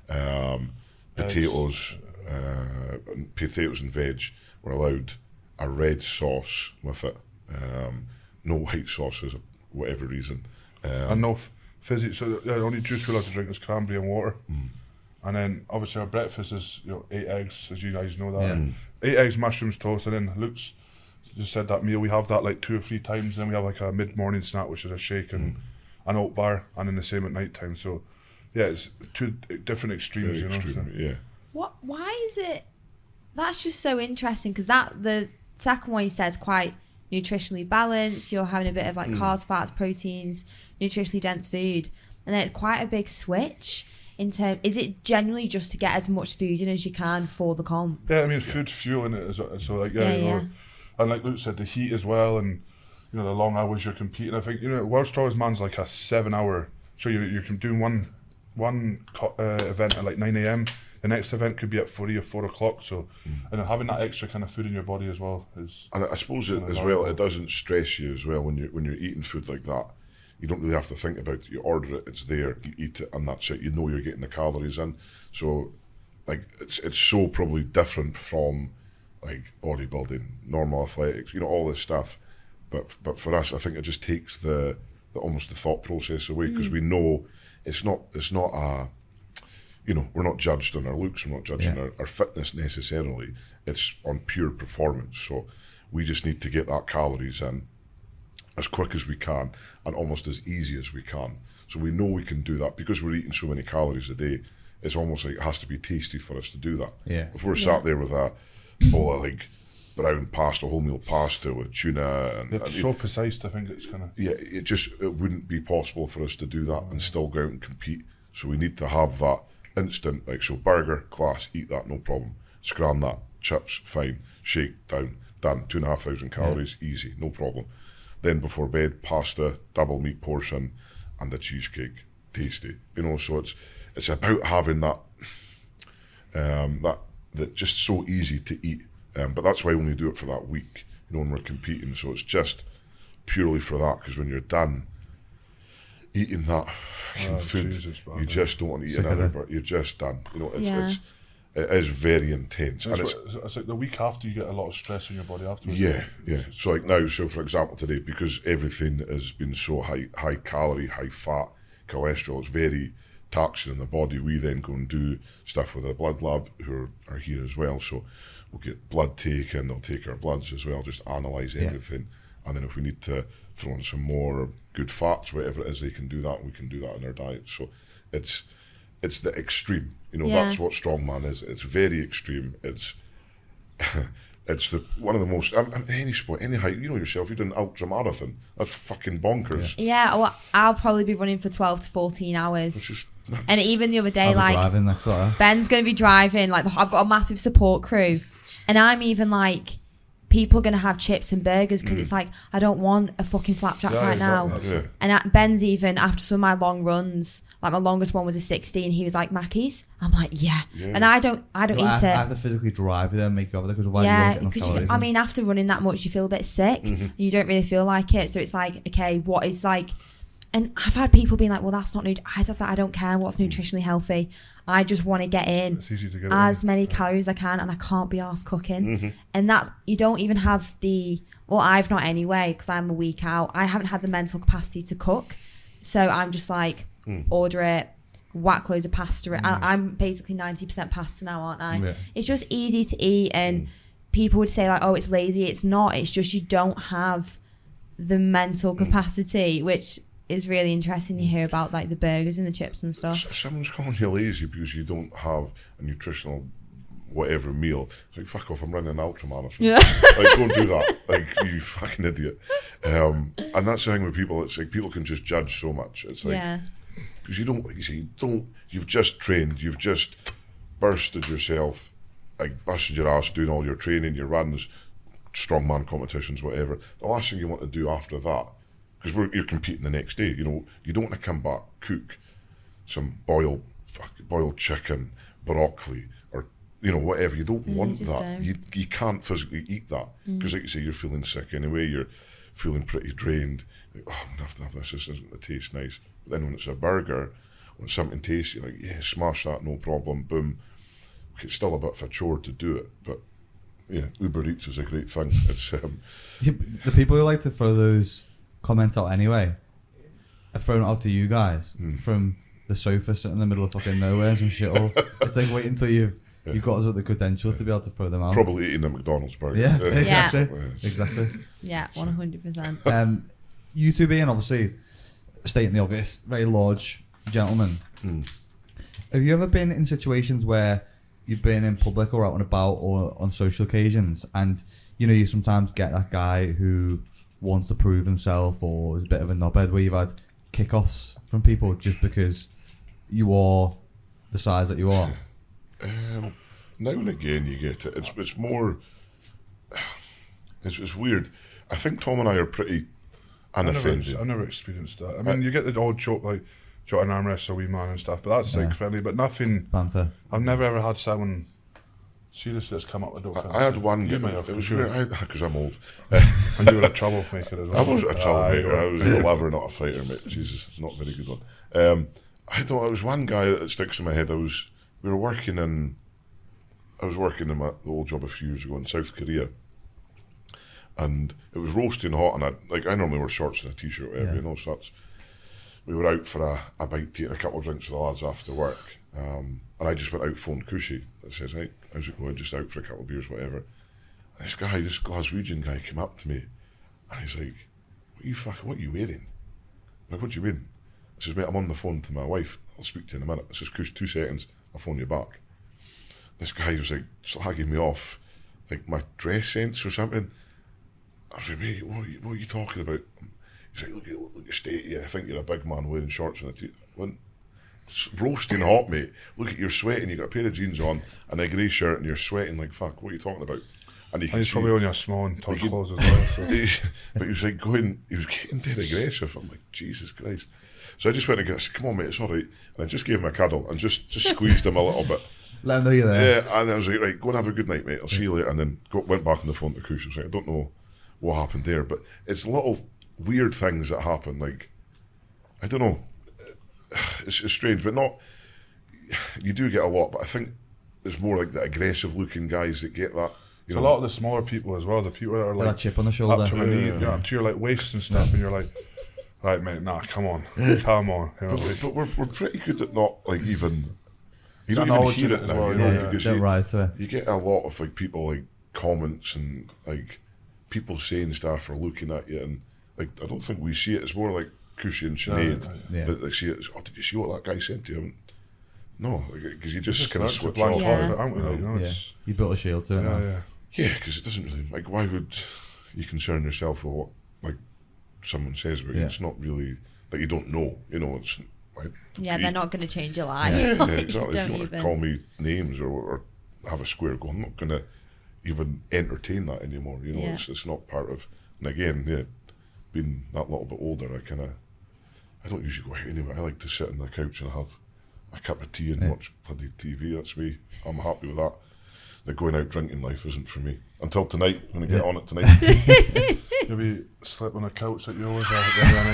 potatoes and veg. We're allowed a red sauce with it, no white sauces for whatever reason, and no fizzy. So the only juice we're allowed to drink is cranberry and water. And then obviously our breakfast is 8 eggs, as you guys know that. 8 eggs, mushrooms, toast, and then Luke's just said that meal, we have that like 2 or 3 times, and then we have like a mid-morning snack, which is a shake and an oat bar, and then the same at night time. So yeah, it's 2 different extremes, Why is it, that's just so interesting, because the second one you said is quite nutritionally balanced, you're having a bit of like carbs, fats, proteins, nutritionally dense food, and then it's quite a big switch. Is it generally just to get as much food in as you can for the comp? Yeah, I mean, food's fuel in it, so like and like Luke said, the heat as well, and the long hours you're competing. I think World's Strongest Man's like a 7-hour. So you can do one event at like 9 a.m. The next event could be at 3 or 4 o'clock. So, and having that extra kind of food in your body as well is. And I suppose it doesn't stress you as well when you're eating food like that. You don't really have to think about it. You order it, it's there, you eat it, and that's it. You know you're getting the calories in. So, like, it's so probably different from like bodybuilding, normal athletics, all this stuff. But for us, I think it just takes the almost the thought process away, because we know it's not a, we're not judged on our looks, we're not judged on our fitness necessarily. It's on pure performance. So we just need to get that calories in as quick as we can and almost as easy as we can. So we know we can do that because we're eating so many calories a day. It's almost like it has to be tasty for us to do that. Yeah. If we're sat there with a bowl of like brown pasta, wholemeal pasta with tuna, and it's so precise. I think it's kind of it wouldn't be possible for us to do that and still go out and compete. So we need to have that instant, like, so burger, class, eat that, no problem. Scram that, chips, fine, shake, down, done. 2,500 calories, easy, no problem. Then before bed, pasta, double meat portion, and the cheesecake, tasty. So it's about having that that just so easy to eat. But that's why we only do it for that week, when we're competing. So it's just purely for that, because when you're done eating that food, Jesus, you just don't want to eat another, but you're just done. It is very intense. And it's like the week after, you get a lot of stress in your body afterwards. Yeah. So like now, for example, today, because everything has been so high calorie, high fat, cholesterol, it's very taxing in the body. We then go and do stuff with the blood lab, who are here as well. So we'll get blood taken, they'll take our bloods as well, just analyse everything. And then if we need to throw in some more good fats, whatever it is, they can do that, and we can do that in our diet. So it's the extreme. That's what strongman is. It's very extreme. It's one of the most, any sport, any height, yourself, you did an ultra marathon. That's fucking bonkers. Yeah, well, I'll probably be running for 12 to 14 hours. Which is nuts. And even the other day, driving, Ben's going to be driving, I've got a massive support crew. And I'm even people are going to have chips and burgers because it's like, I don't want a fucking flapjack right now. Yeah. And Ben's even, after some of my long runs, my longest one was a 16, he was like, Mackies? I'm like, yeah. And I don't eat it. I have to physically drive there and make it over there, because after running that much, you feel a bit sick. And you don't really feel like it. So it's like, okay, what is and I've had people being like, well, that's not I don't care what's nutritionally healthy. I just want to get in as many calories as I can, and I can't be arsed cooking. And that's, you don't even have I've not anyway, because I'm a week out. I haven't had the mental capacity to cook. So I'm just like, order it, whack loads of pasta. I'm basically 90% pasta now, aren't I? Yeah. It's just easy to eat, and people would say like, oh, it's lazy. It's not. It's just you don't have the mental capacity, which is really interesting to hear about, like the burgers and the chips and stuff. Someone's calling you lazy because you don't have a nutritional whatever meal. It's like, fuck off, I'm running an ultramarathon. Yeah. Like, don't do that. Like, you fucking idiot. And that's the thing with people. It's like people can just judge so much. It's like, because you don't, like you say, you've just trained, you've just bursted yourself, like busted your ass doing all your training, your runs, strongman competitions, whatever. The last thing you want to do after that, because you're competing the next day, you know, you don't want to come back, cook some boiled chicken, broccoli, or, you know, whatever. You don't want that. You can't physically eat that, because like you say, you're feeling sick anyway, you're feeling pretty drained. Like, oh, I'm going to have to have this doesn't it taste nice. But then when it's a burger, when something tastes, you're like, yeah, smash that, no problem, boom. It's still a bit of a chore to do it, but yeah, Uber Eats is a great thing. It's the people who like to throw those comments out anyway are throwing it out to you guys from the sofa sitting in the middle of fucking nowhere and some shit. It's like wait until you've got us with the credentials to be able to throw them out. Probably eating a McDonald's burger. Yeah, exactly. Exactly. Yeah, 100%. You two being obviously stating the obvious, very large gentlemen. Have you ever been in situations where you've been in public or out and about or on social occasions, and you know you sometimes get that guy who wants to prove himself or is a bit of a knobhead, where you've had kickoffs from people just because you are the size that you are? Now and again you get it. It's more. It's weird. I think Tom and I are pretty unoffended. I've never experienced that. I mean, you get the odd joke like an arm wrestle, wee man and stuff, but that's like friendly. But nothing. Banter. I've never ever had someone seriously that's come up with. I had one. It was because I'm old. And you were a troublemaker as well. I wasn't a troublemaker. I was a lover, not a fighter, mate. Jesus, it's not a very good one. I don't. It was one guy that sticks in my head. I was working in the old job a few years ago in South Korea, and it was roasting hot, and I normally wear shorts and a t-shirt, whatever, you know. So we were out for a bite to eat and a couple of drinks with the lads after work, and I just went out, phoned Cushy. I says, "Hey, how's it going? Just out for a couple of beers, whatever." And this Glaswegian guy came up to me, and he's like, "What are you wearing?" I'm like, "What do you mean?" I says, "Mate, I'm on the phone to my wife. I'll speak to you in a minute." I says, "Cush, 2 seconds, I'll phone you back." This guy was like slagging me off, like my dress sense or something. I was like, "Mate, what are you talking about?" He's like, look at your state, yeah, I think you're a big man wearing shorts and a t-shirt. Roasting hot, mate. Look at you're sweating, you got a pair of jeans on and a grey shirt and you're sweating like fuck, what are you talking about? And he's probably only a small and tight clothes as well. So. But he was like he was getting dead aggressive. I'm like, Jesus Christ. So I just went and said, "Come on, mate, it's all right." And I just gave him a cuddle and just squeezed him a little bit. Let him know you're there. Yeah, and I was like, "Right, go and have a good night, mate. I'll see you later." And then went back on the phone to Kush. I was like, "I don't know what happened there," but it's little weird things that happen. Like, I don't know. It's strange, but not. You do get a lot, but I think there's more like the aggressive-looking guys that get that. A lot of the smaller people as well. The people that are like that chip on the shoulder, up to my knee, up to your like waist and stuff, and you're like, "Right, mate, nah, come on." You know, but we're pretty good at not like even. You don't even hear it now, because you get a lot of like people like comments and like people saying stuff or looking at you, and like I don't think we see it. It's more like Cushy and Sinead that they see it as, "Oh, did you see what that guy said to you?" No, because you just kind of switch off. Aren't we? Like, you know, you built a shield to it. Yeah, because it doesn't really, like, why would you concern yourself with what like someone says about you? It's not really that you don't know, you know. It's like, they're not going to change your life. Yeah, exactly. If you want to call me names or have a square go, I'm not going to even entertain that anymore. You know, it's not part of. And again, being that little bit older, I don't usually go out anywhere. I like to sit on the couch and have a cup of tea and watch bloody TV. That's me. I'm happy with that. The going out drinking life isn't for me. Until tonight, I'm going to get on it tonight. You'll be sleep on a couch like you always are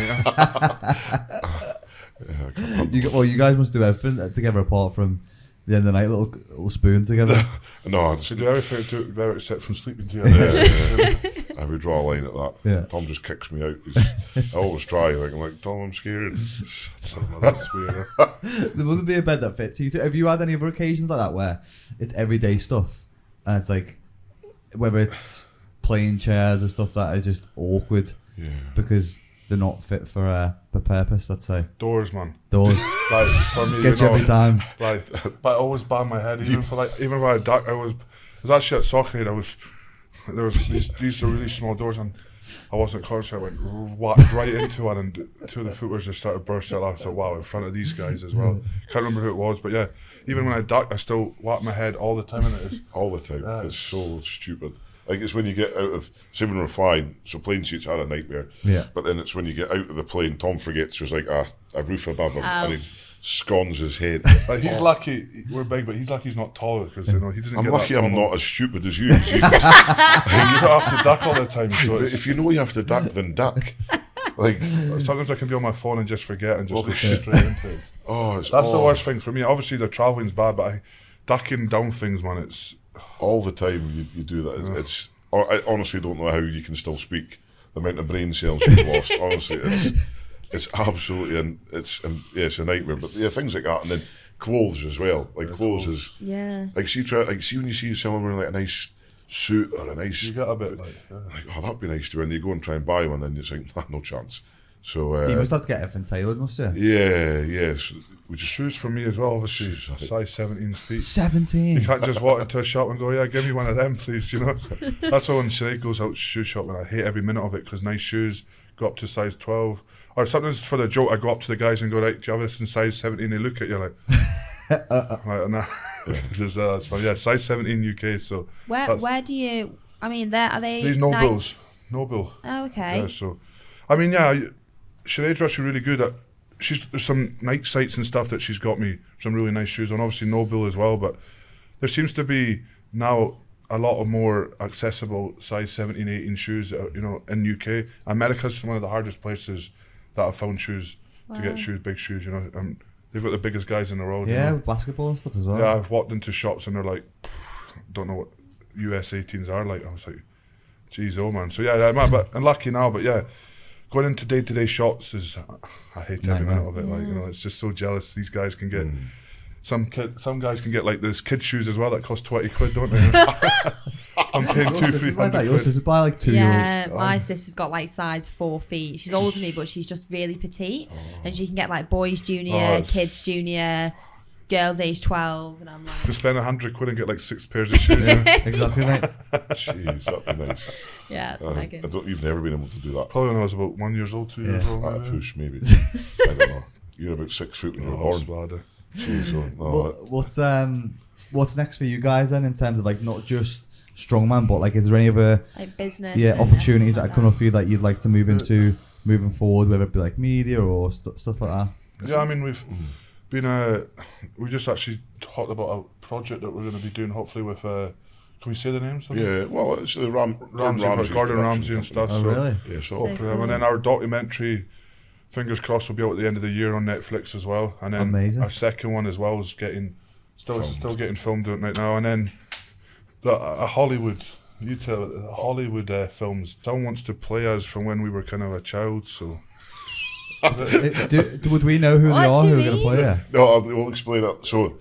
at the end of the night. You guys must do everything together apart from the end of the night, little spoon together. No, I just do everything together except from sleeping together. I would draw a line at that. Yeah. Tom just kicks me out. I always try. Like, I'm like, "Tom, I'm scared." That's weird. There wouldn't be a bed that fits you. Have you had any other occasions like that where it's everyday stuff and it's like whether it's playing chairs or stuff that are just awkward because they're not fit for purpose, let's say. Doors, man. Doors. Like, for me, Get you every time. Like, but I always bang my head, even when I duck, I was actually at Soccer Aid, there was these really small doors, and I wasn't conscious. I went whacked right into one, and two of the footwears just started bursting out. I was like, wow, in front of these guys as well. Can't remember who it was, but yeah, even when I duck, I still whack my head all the time, and it is all the time. It's so stupid. Like, it's when you get out of, say when we're flying, so plane seats are a nightmare. Yeah. But then it's when you get out of the plane, Tom forgets there's like a roof above him, and he scones his head. Like, he's lucky, we're big, but he's lucky he's not taller, because he doesn't I'm get lucky that I'm tunnel. not as stupid as you. You don't have to duck all the time. So If you know you have to duck, then duck. Like, sometimes I can be on my phone and just forget and just go straight into it. That's the worst thing for me. Obviously, the travelling's bad, but ducking down things, man, it's all the time you do that. I honestly don't know how you can still speak. The amount of brain cells you've lost. Honestly, it's absolutely it's a nightmare. But yeah, things like that, and then clothes as well. Like clothes is like see when you see someone wearing like a nice suit or a nice, you get a bit like oh, that'd be nice to. When you go and try and buy one, then you think no chance. So you must have to get everything tailored, must you? Yes. Which is shoes for me as well, obviously. Size 17 feet. 17. You can't just walk into a shop and go, yeah, give me one of them, please. You know, that's why when Sinead goes out shoe shopping, I hate every minute of it, because nice shoes go up to size 12. Or sometimes for the joke, I go up to the guys and go, right, do you have this in size 17? They look at you like, right, nah. That's fine. Yeah, size 17 UK. So where do you? I mean, are they? These Nobills. Nobil. Oh, okay. Yeah, so I mean, Sinead's actually really good at. There's some Nike sites and stuff that she's got me some really nice shoes on. Obviously Nobil as well, but there seems to be now a lot of more accessible size 17, 18 shoes. In UK, America's one of the hardest places that I've found shoes to get shoes, big shoes. They've got the biggest guys in the world. Yeah, with basketball and stuff as well. Yeah, I've walked into shops and they're like, don't know what US 18s are like. I was like, geez, oh man. So yeah, I'm lucky now, but yeah. Going into day-to-day shots I hate every minute of it. Like, it's just so jealous. These guys can get some guys can get like those kid shoes as well that cost 20 quid, don't they? I'm paying £200-300. Your sister's buy like 2 Yeah, my sister's got like size 4 feet. She's older than me, but she's just really petite, and she can get like boys junior, kids junior, girls age 12, and I'm like, just spend £100 and get like 6 pairs of shoes. Exactly, mate. Jeez, that'd be nice. Yeah, it's mega. I don't even ever been able to do that. Probably when I was about 1 year old, 2 years old. At a push, maybe. I don't know. You're about 6 foot when you were born. Jeez, what's next for you guys then, in terms of like not just strongman, but like is there any other like business opportunities that come up for you that you'd like to move into moving forward, whether it be like media or stuff like that? Yeah, I mean we've been we just actually talked about a project that we're going to be doing hopefully with can we say the names? Yeah, well, it's the Gordon Ramsay and stuff. Oh, really? Yeah, so hopefully cool. And then our documentary, fingers crossed, will be out at the end of the year on Netflix as well. And then our second one as well is still getting filmed right now. And then a Hollywood films. Someone wants to play us from when we were kind of a child, so. Would we know who they are who are going to play it? No, we'll explain it. So,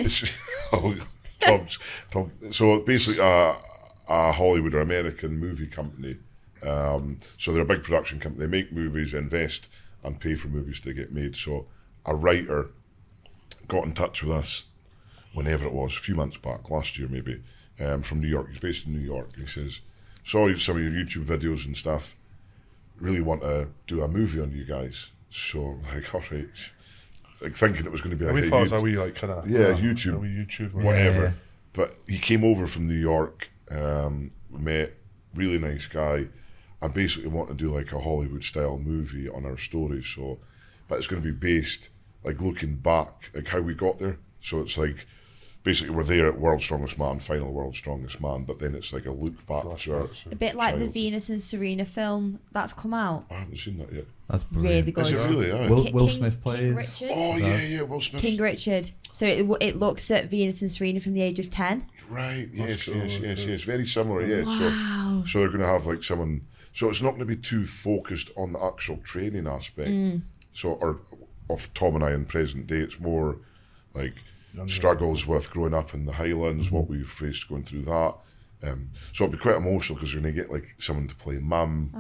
Tom. So basically, a Hollywood or American movie company. So they're a big production company. They make movies, invest, and pay for movies to get made. So a writer got in touch with us whenever it was, a few months back, last year maybe, from New York. He's based in New York. He says, saw some of your YouTube videos and stuff. Really want to do a movie on you guys. So like, all right. Like thinking it was going to be like we thought it was a wee like kind of YouTube, whatever. Yeah. But he came over from New York, met, really nice guy, and basically want to do like a Hollywood style movie on our story. So, but it's going to be based like looking back, like how we got there. So it's like basically we're there at World's Strongest Man, final World's Strongest Man, but then it's like a look back to our a bit like the Venus and Serena film that's come out. I haven't seen that yet. That's brilliant. Really good. Is it really? Yeah. Will Smith plays. Oh yeah, Will Smith. King Richard. So it looks at Venus and Serena from the age of 10. Right. Yes. Very similar. Yeah. Wow. So they're going to have like someone. So it's not going to be too focused on the actual training aspect. So or of Tom and I in present day, it's more like struggles with growing up in the Highlands, what we've faced going through that, So it'll be quite emotional because we're going to get like someone to play mum.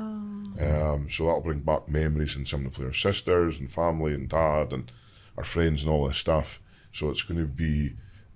So that'll bring back memories and someone to play our sisters and family and dad and our friends and all this stuff. So it's going to be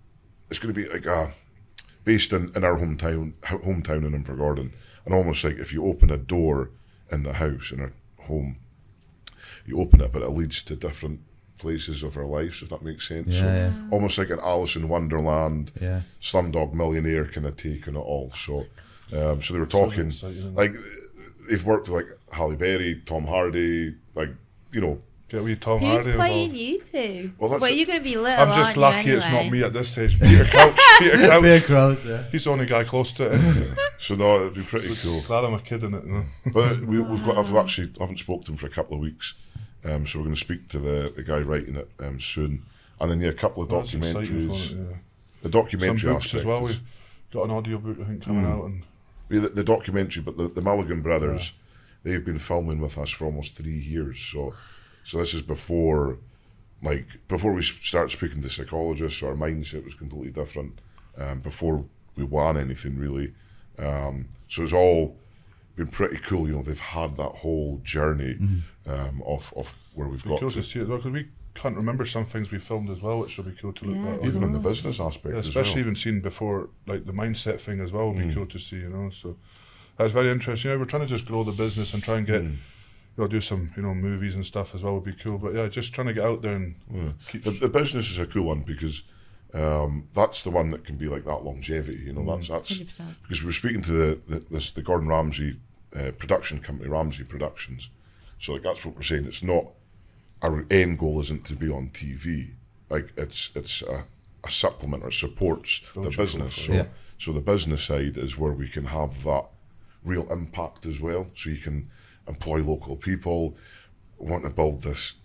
like based in our hometown in Invergordon, and almost like if you open a door in the house in our home, you open it, but it leads to different places of our lives, if that makes sense. Almost like an Alice in Wonderland, Slumdog Millionaire kind of take on it all. So they were talking, like, they've worked with like Halle Berry, Tom Hardy, like, you know. Get wee Tom Who's Hardy playing involved. you two? Well, you're going to be little, I'm just lucky anyway? it's not me at this stage. Peter Crouch. Peter Crouch, yeah. He's the only guy close to it. So no, it'd be pretty cool. Glad I'm a kid in it. You know? But I haven't spoken to him for a couple of weeks. So we're going to speak to the guy writing it soon. And then a couple of documentaries. The documentary some books aspect as well. We've got an audio book, I think, coming out. And the documentary, but the Mulligan brothers, they've been filming with us for almost 3 years. So this is before we start speaking to psychologists. So our mindset was completely different before we won anything really. So it's all been pretty cool. You know, they've had that whole journey of where we've got cool to see it as well, because we can't remember some things we filmed as well, which will be cool to look back. Even in the business aspect, especially as well. Even seen before, like the mindset thing as well, will be cool to see. You know, so that's very interesting. We're trying to just grow the business and try and get. Do some, movies and stuff as well would be cool. But yeah, just trying to get out there and keep... The business is a cool one because that's the one that can be like that longevity. You know, that's 100%. Because we were speaking to the Gordon Ramsay production company, Ramsay Productions. So like that's what we're saying. It's not, our end goal isn't to be on TV. Like it's a supplement or supports the business. So the business side is where we can have that real impact as well. So you can employ local people, want to build this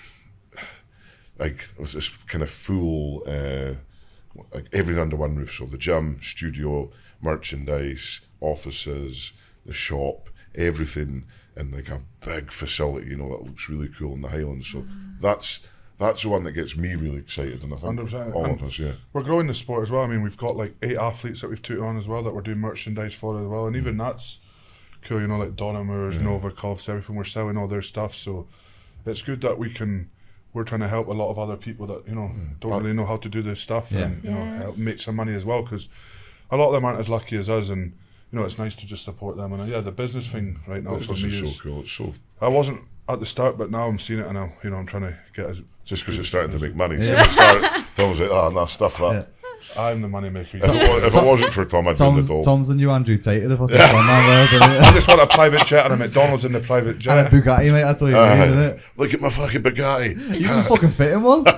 kind of full like everything under one roof. So the gym, studio, merchandise, offices, the shop, everything in like a big facility, that looks really cool in the Highlands. So that's the one that gets me really excited, and I think 100%. all of us, We're growing the sport as well. I mean, we've got like 8 athletes that we've took on as well that we're doing merchandise for as well, and even that's cool, like Donna Moores, Novikovs, everything. We're selling all their stuff, so it's good that we're trying to help a lot of other people that don't really know how to do this stuff and help make some money as well, because a lot of them aren't as lucky as us, and it's nice to just support them. And the business thing right now for me is so cool. It's so. I wasn't at the start, but now I'm seeing it, and I'm trying to get as just because it's starting to make money. So Tom's like, nah, stuff that. Yeah. I'm the money maker. If it wasn't for Tom, I'd do it all. Tom's the new Andrew Tate of the fucking I just want a private jet and a McDonald's in the private jet. And a Bugatti, mate, that's all you need, isn't it? Look at my fucking Bugatti. You can fucking fit in one.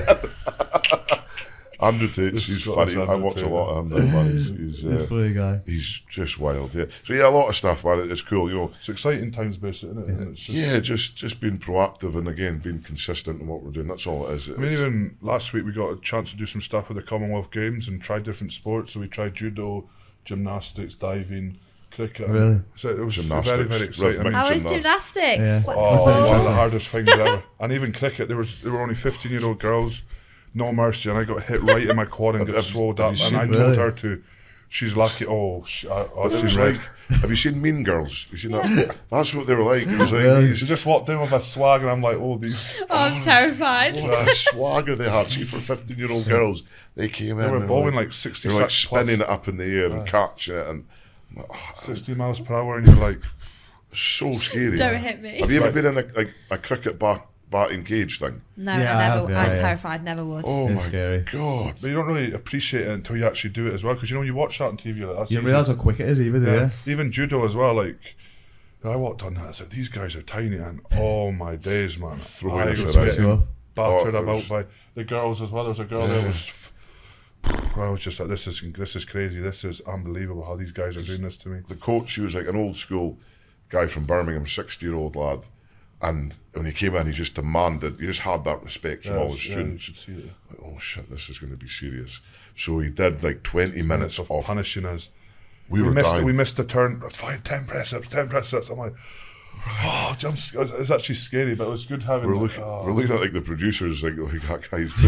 Andrew Tate, he's funny. I watch a lot of him now, man. He's a funny guy. He's just wild, So a lot of stuff, man. It's cool, It's exciting times, basically, isn't it? And it's just being proactive and again being consistent in what we're doing. That's all it is. Even last week we got a chance to do some stuff with the Commonwealth Games and try different sports. So we tried judo, gymnastics, diving, cricket. Really? So it was very, very exciting. How was gymnastics? Yeah. One of the hardest things ever. And even cricket, there were only 15-year-old girls. No mercy, and I got hit right in my quad and got swelled up, and I told her to. She's lucky. Have you seen Mean Girls? You seen that? That's what they were like. It was like she just walked in with a swag, and I'm like, these. Oh, I'm terrified. What a swagger they had. See, for 15-year-old girls, they came in. They were bowling like 60. They were like spinning it up in the air and catching it, and 60 miles per hour, and you're like, so scary. Don't hit me. Have you ever been in a cricket batting cage thing? No, I'm terrified. Never would. Oh it's my scary. God! But you don't really appreciate it until you actually do it as well, because you watch that on TV. Like, that's you don't realise how quick it is, even. Yeah. Even judo as well. Like I walked on that. I said, these guys are tiny, and oh my days, man! I was getting battered about by the girls as well. There was a girl there was. I was just like, this is crazy. This is unbelievable how these guys are doing this to me. The coach, he was like an old school guy from Birmingham, 60-year-old lad. And when he came in, he just demanded, he just had that respect from all his students. Like, oh shit, this is going to be serious. So he did like 20 minutes of punishing us. We missed a turn, 10 press-ups. I'm like, Oh, it's actually scary, but it was good having. We're looking at like the producers, like that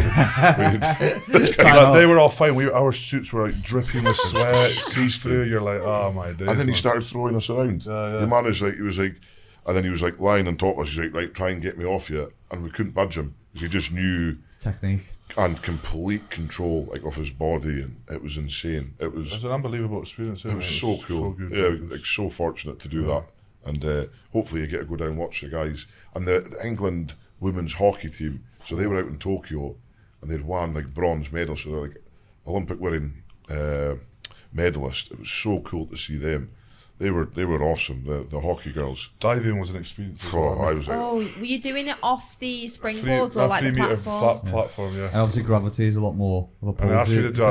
guy's. They were all fine. Our suits were like dripping with sweat, see through. You're like, oh my days. And then he started throwing us around. The man is like, and then he was like lying on top of us. He's like, right, try and get me off you, and we couldn't budge him because he just knew technique and complete control like of his body, and it was insane. It was an unbelievable experience. It was so cool. So good, like so fortunate to do that. And hopefully you get to go down and watch the guys. And the England women's hockey team, so they were out in Tokyo and they'd won like bronze medals, so they're like Olympic winning medalists. It was so cool to see them. They were awesome, the hockey girls. Diving was an experience. Were you doing it off the springboards or like the platform? Flat platform, yeah. And obviously gravity is a lot more of a pull. And I asked me to do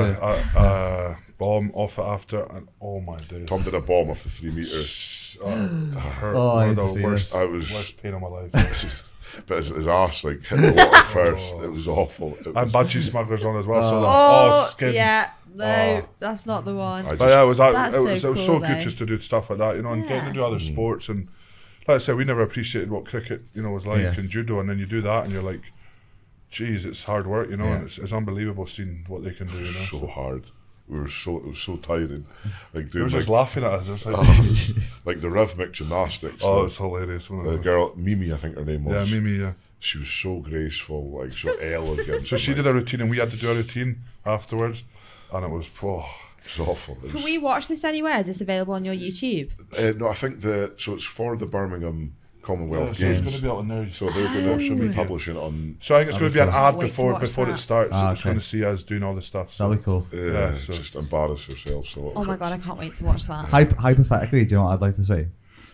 a bomb off it after, and oh my days. Tom did a bomb off the 3 meters. Hurt. One of the worst pain of my life. But his arse like hit the water first. It was awful. And budgie smugglers on as well. Skin. Yeah, no, that's not the one. But yeah, it was so good just to do stuff like that, and getting to do other sports. And like I said, we never appreciated what cricket, was like and judo, and then you do that, and you're like, geez, it's hard work, and it's unbelievable seeing what they can do. So hard. It was so tiring. Like they were just laughing at us. It was like, like the rhythmic gymnastics. Oh, it's hilarious. The girl, Mimi, I think her name was. Yeah, Mimi, yeah. She was so graceful, like so elegant. So she did a routine and we had to do a routine afterwards. And it was, it was awful. Can we watch this anywhere? Is this available on your YouTube? No, I think so it's for the Birmingham Commonwealth Games. Games. It's going to be out on there. So they're going to be publishing it on. So I think it's going to be an ad before it starts. So it's going to see us doing all the stuff. So. That'll be cool. Yeah, just embarrass yourselves a little. Oh my god, I can't wait to watch that. Hypothetically, do you know what I'd like to say?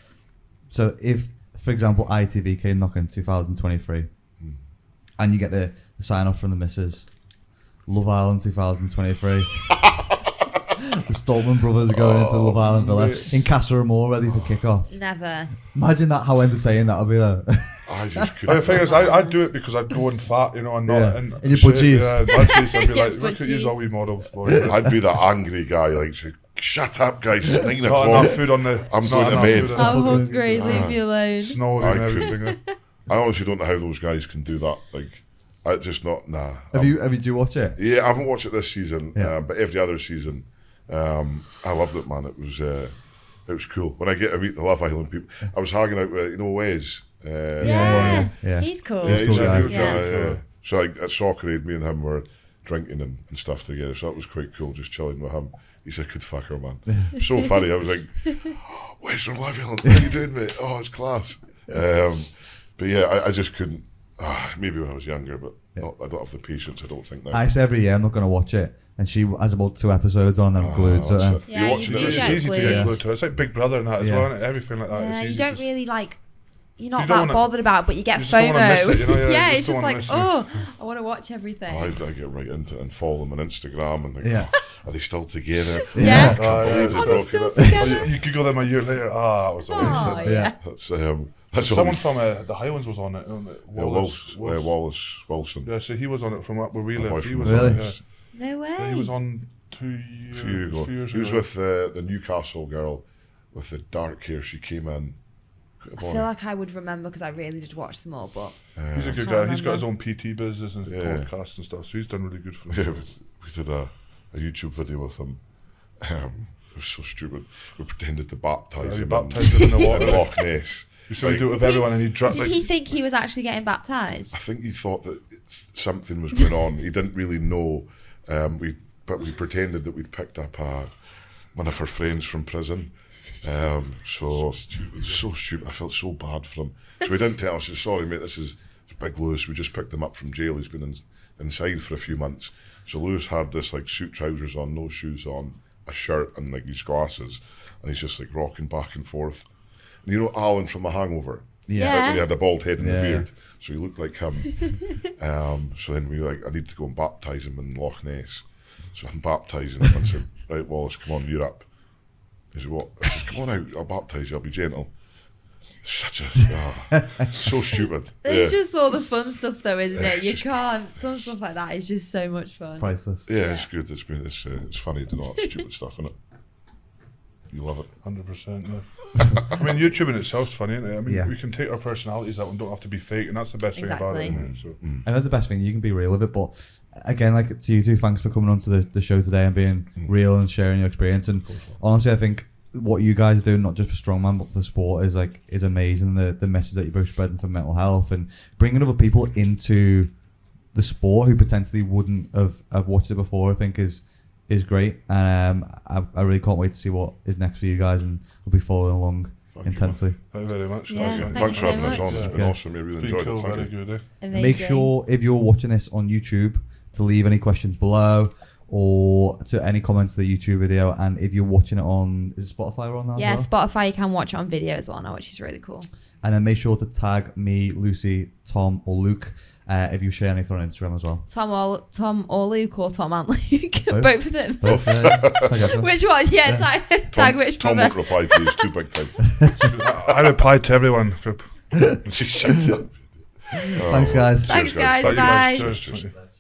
So if, for example, ITV came knocking 2023, and you get the sign off from the missus, Love Island 2023. The Stoltman brothers are going into Love Island Villa in Casa Amor ready for kick-off. Never. Imagine that, how entertaining that would be though. I just couldn't. The thing is, I'd do it because I'd go and fat, and not in your budgies. Yeah, budgies. I'd be like, look at you, all we model. I'd be that angry guy, like, shut up, guys, it's 9 o'clock. Not enough food on the. I'm going to bed. I'm hungry, leave me alone. Snoring and everything. I honestly don't know how those guys can do that. Like, I just not. Nah. Have you watch it? Yeah, I haven't watched it this season, but every other season. I loved it, man. It was cool. When I get to meet the Love Island people, I was hanging out with Wes. Yeah, he's cool. Yeah, he's cool guy. So like at Soccer Aid, me and him were drinking and stuff together. So that was quite cool, just chilling with him. He's a good fucker, man. So funny. I was like, Wes from Love Island, what are you doing, mate? Oh, it's class. But yeah, I just couldn't. Maybe when I was younger, but I don't have the patience. I don't think now. I say every year I'm not going to watch it. And she has about 2 episodes on them glued. So, yeah, you do it's easy to get glued to it. It's like Big Brother and that as well, isn't it? Everything like that. Yeah, it's you don't really like. You're not that bothered about, but you get FOMO. Yeah, it's just like, I want to watch everything. I get right into it and follow them on Instagram and think, are they still together? Yeah. Are they still together? You could go them a year later. That was amazing. Yeah. That's someone from the Highlands was on it. Wallace Wilson. Yeah, so he was on it from up where we live. He was really? on it. No way. Yeah, he was on 2 years ago. He was with the Newcastle girl with the dark hair. She came in. I feel like I would remember because I really did watch them all, but he's a good guy. He's got his own PT business and podcast and stuff, so he's done really good for him. Yeah, we did a YouTube video with him. It was so stupid. We pretended to baptise him. Baptised him in the water. Loch Ness. So he do it with everyone, and he dropped. Did he think he was actually getting baptised? I think he thought that something was going on. He didn't really know. But we pretended that we'd picked up one of her friends from prison. So stupid. I felt so bad for him. So we didn't tell him. I said, sorry, mate, this is Big Lewis. We just picked him up from jail. He's been inside for a few months. So Lewis had this like suit trousers on, no shoes on, a shirt and like these glasses, and he's just like rocking back and forth. And you know Alan from The Hangover? Yeah. When he had the bald head and the beard. So he looked like him. So then we were like, I need to go and baptise him in Loch Ness. So I'm baptising him and said, right, Wallace, come on, you're up. He said, what? I said, come on out, I'll baptise you, I'll be gentle. Such a so stupid. It's just all the fun stuff though, isn't it? You can't. Some stuff like that is just so much fun. Priceless. Yeah, it's good. It's funny to know stupid stuff, isn't it? You love it. 100%, yeah. I mean, YouTube in itself's funny, isn't it? I mean, we can take our personalities out and don't have to be fake, and that's the best thing about it, isn't it? So. And that's the best thing, you can be real with it, but again, like to you two, thanks for coming on to the show today and being real and sharing your experience. And honestly, I think what you guys do, not just for strongman but for the sport, is amazing. The message that you're both spreading for mental health and bringing other people into the sport who potentially wouldn't have watched it before, I think is great. And I really can't wait to see what is next for you guys, and we'll be following along intensely. Thank you very much. Yeah, Thanks for having us on. It's been awesome. We really enjoyed it. Very good. Amazing. Make sure if you're watching this on YouTube to leave any questions below, or to any comments to the YouTube video. And if you're watching it on, is it Spotify or on that? Yeah, as well? Spotify, you can watch it on video as well now, which is really cool. And then make sure to tag me, Lucy, Tom, or Luke if you share anything on Instagram as well. Tom or Luke, or Tom and Luke. Both of them. Both, yeah. Which one? Yeah, tag which Tom brother. won't reply to you, it's too big time. I replied to everyone. Thanks, guys. Thanks, guys. Bye. Cheers.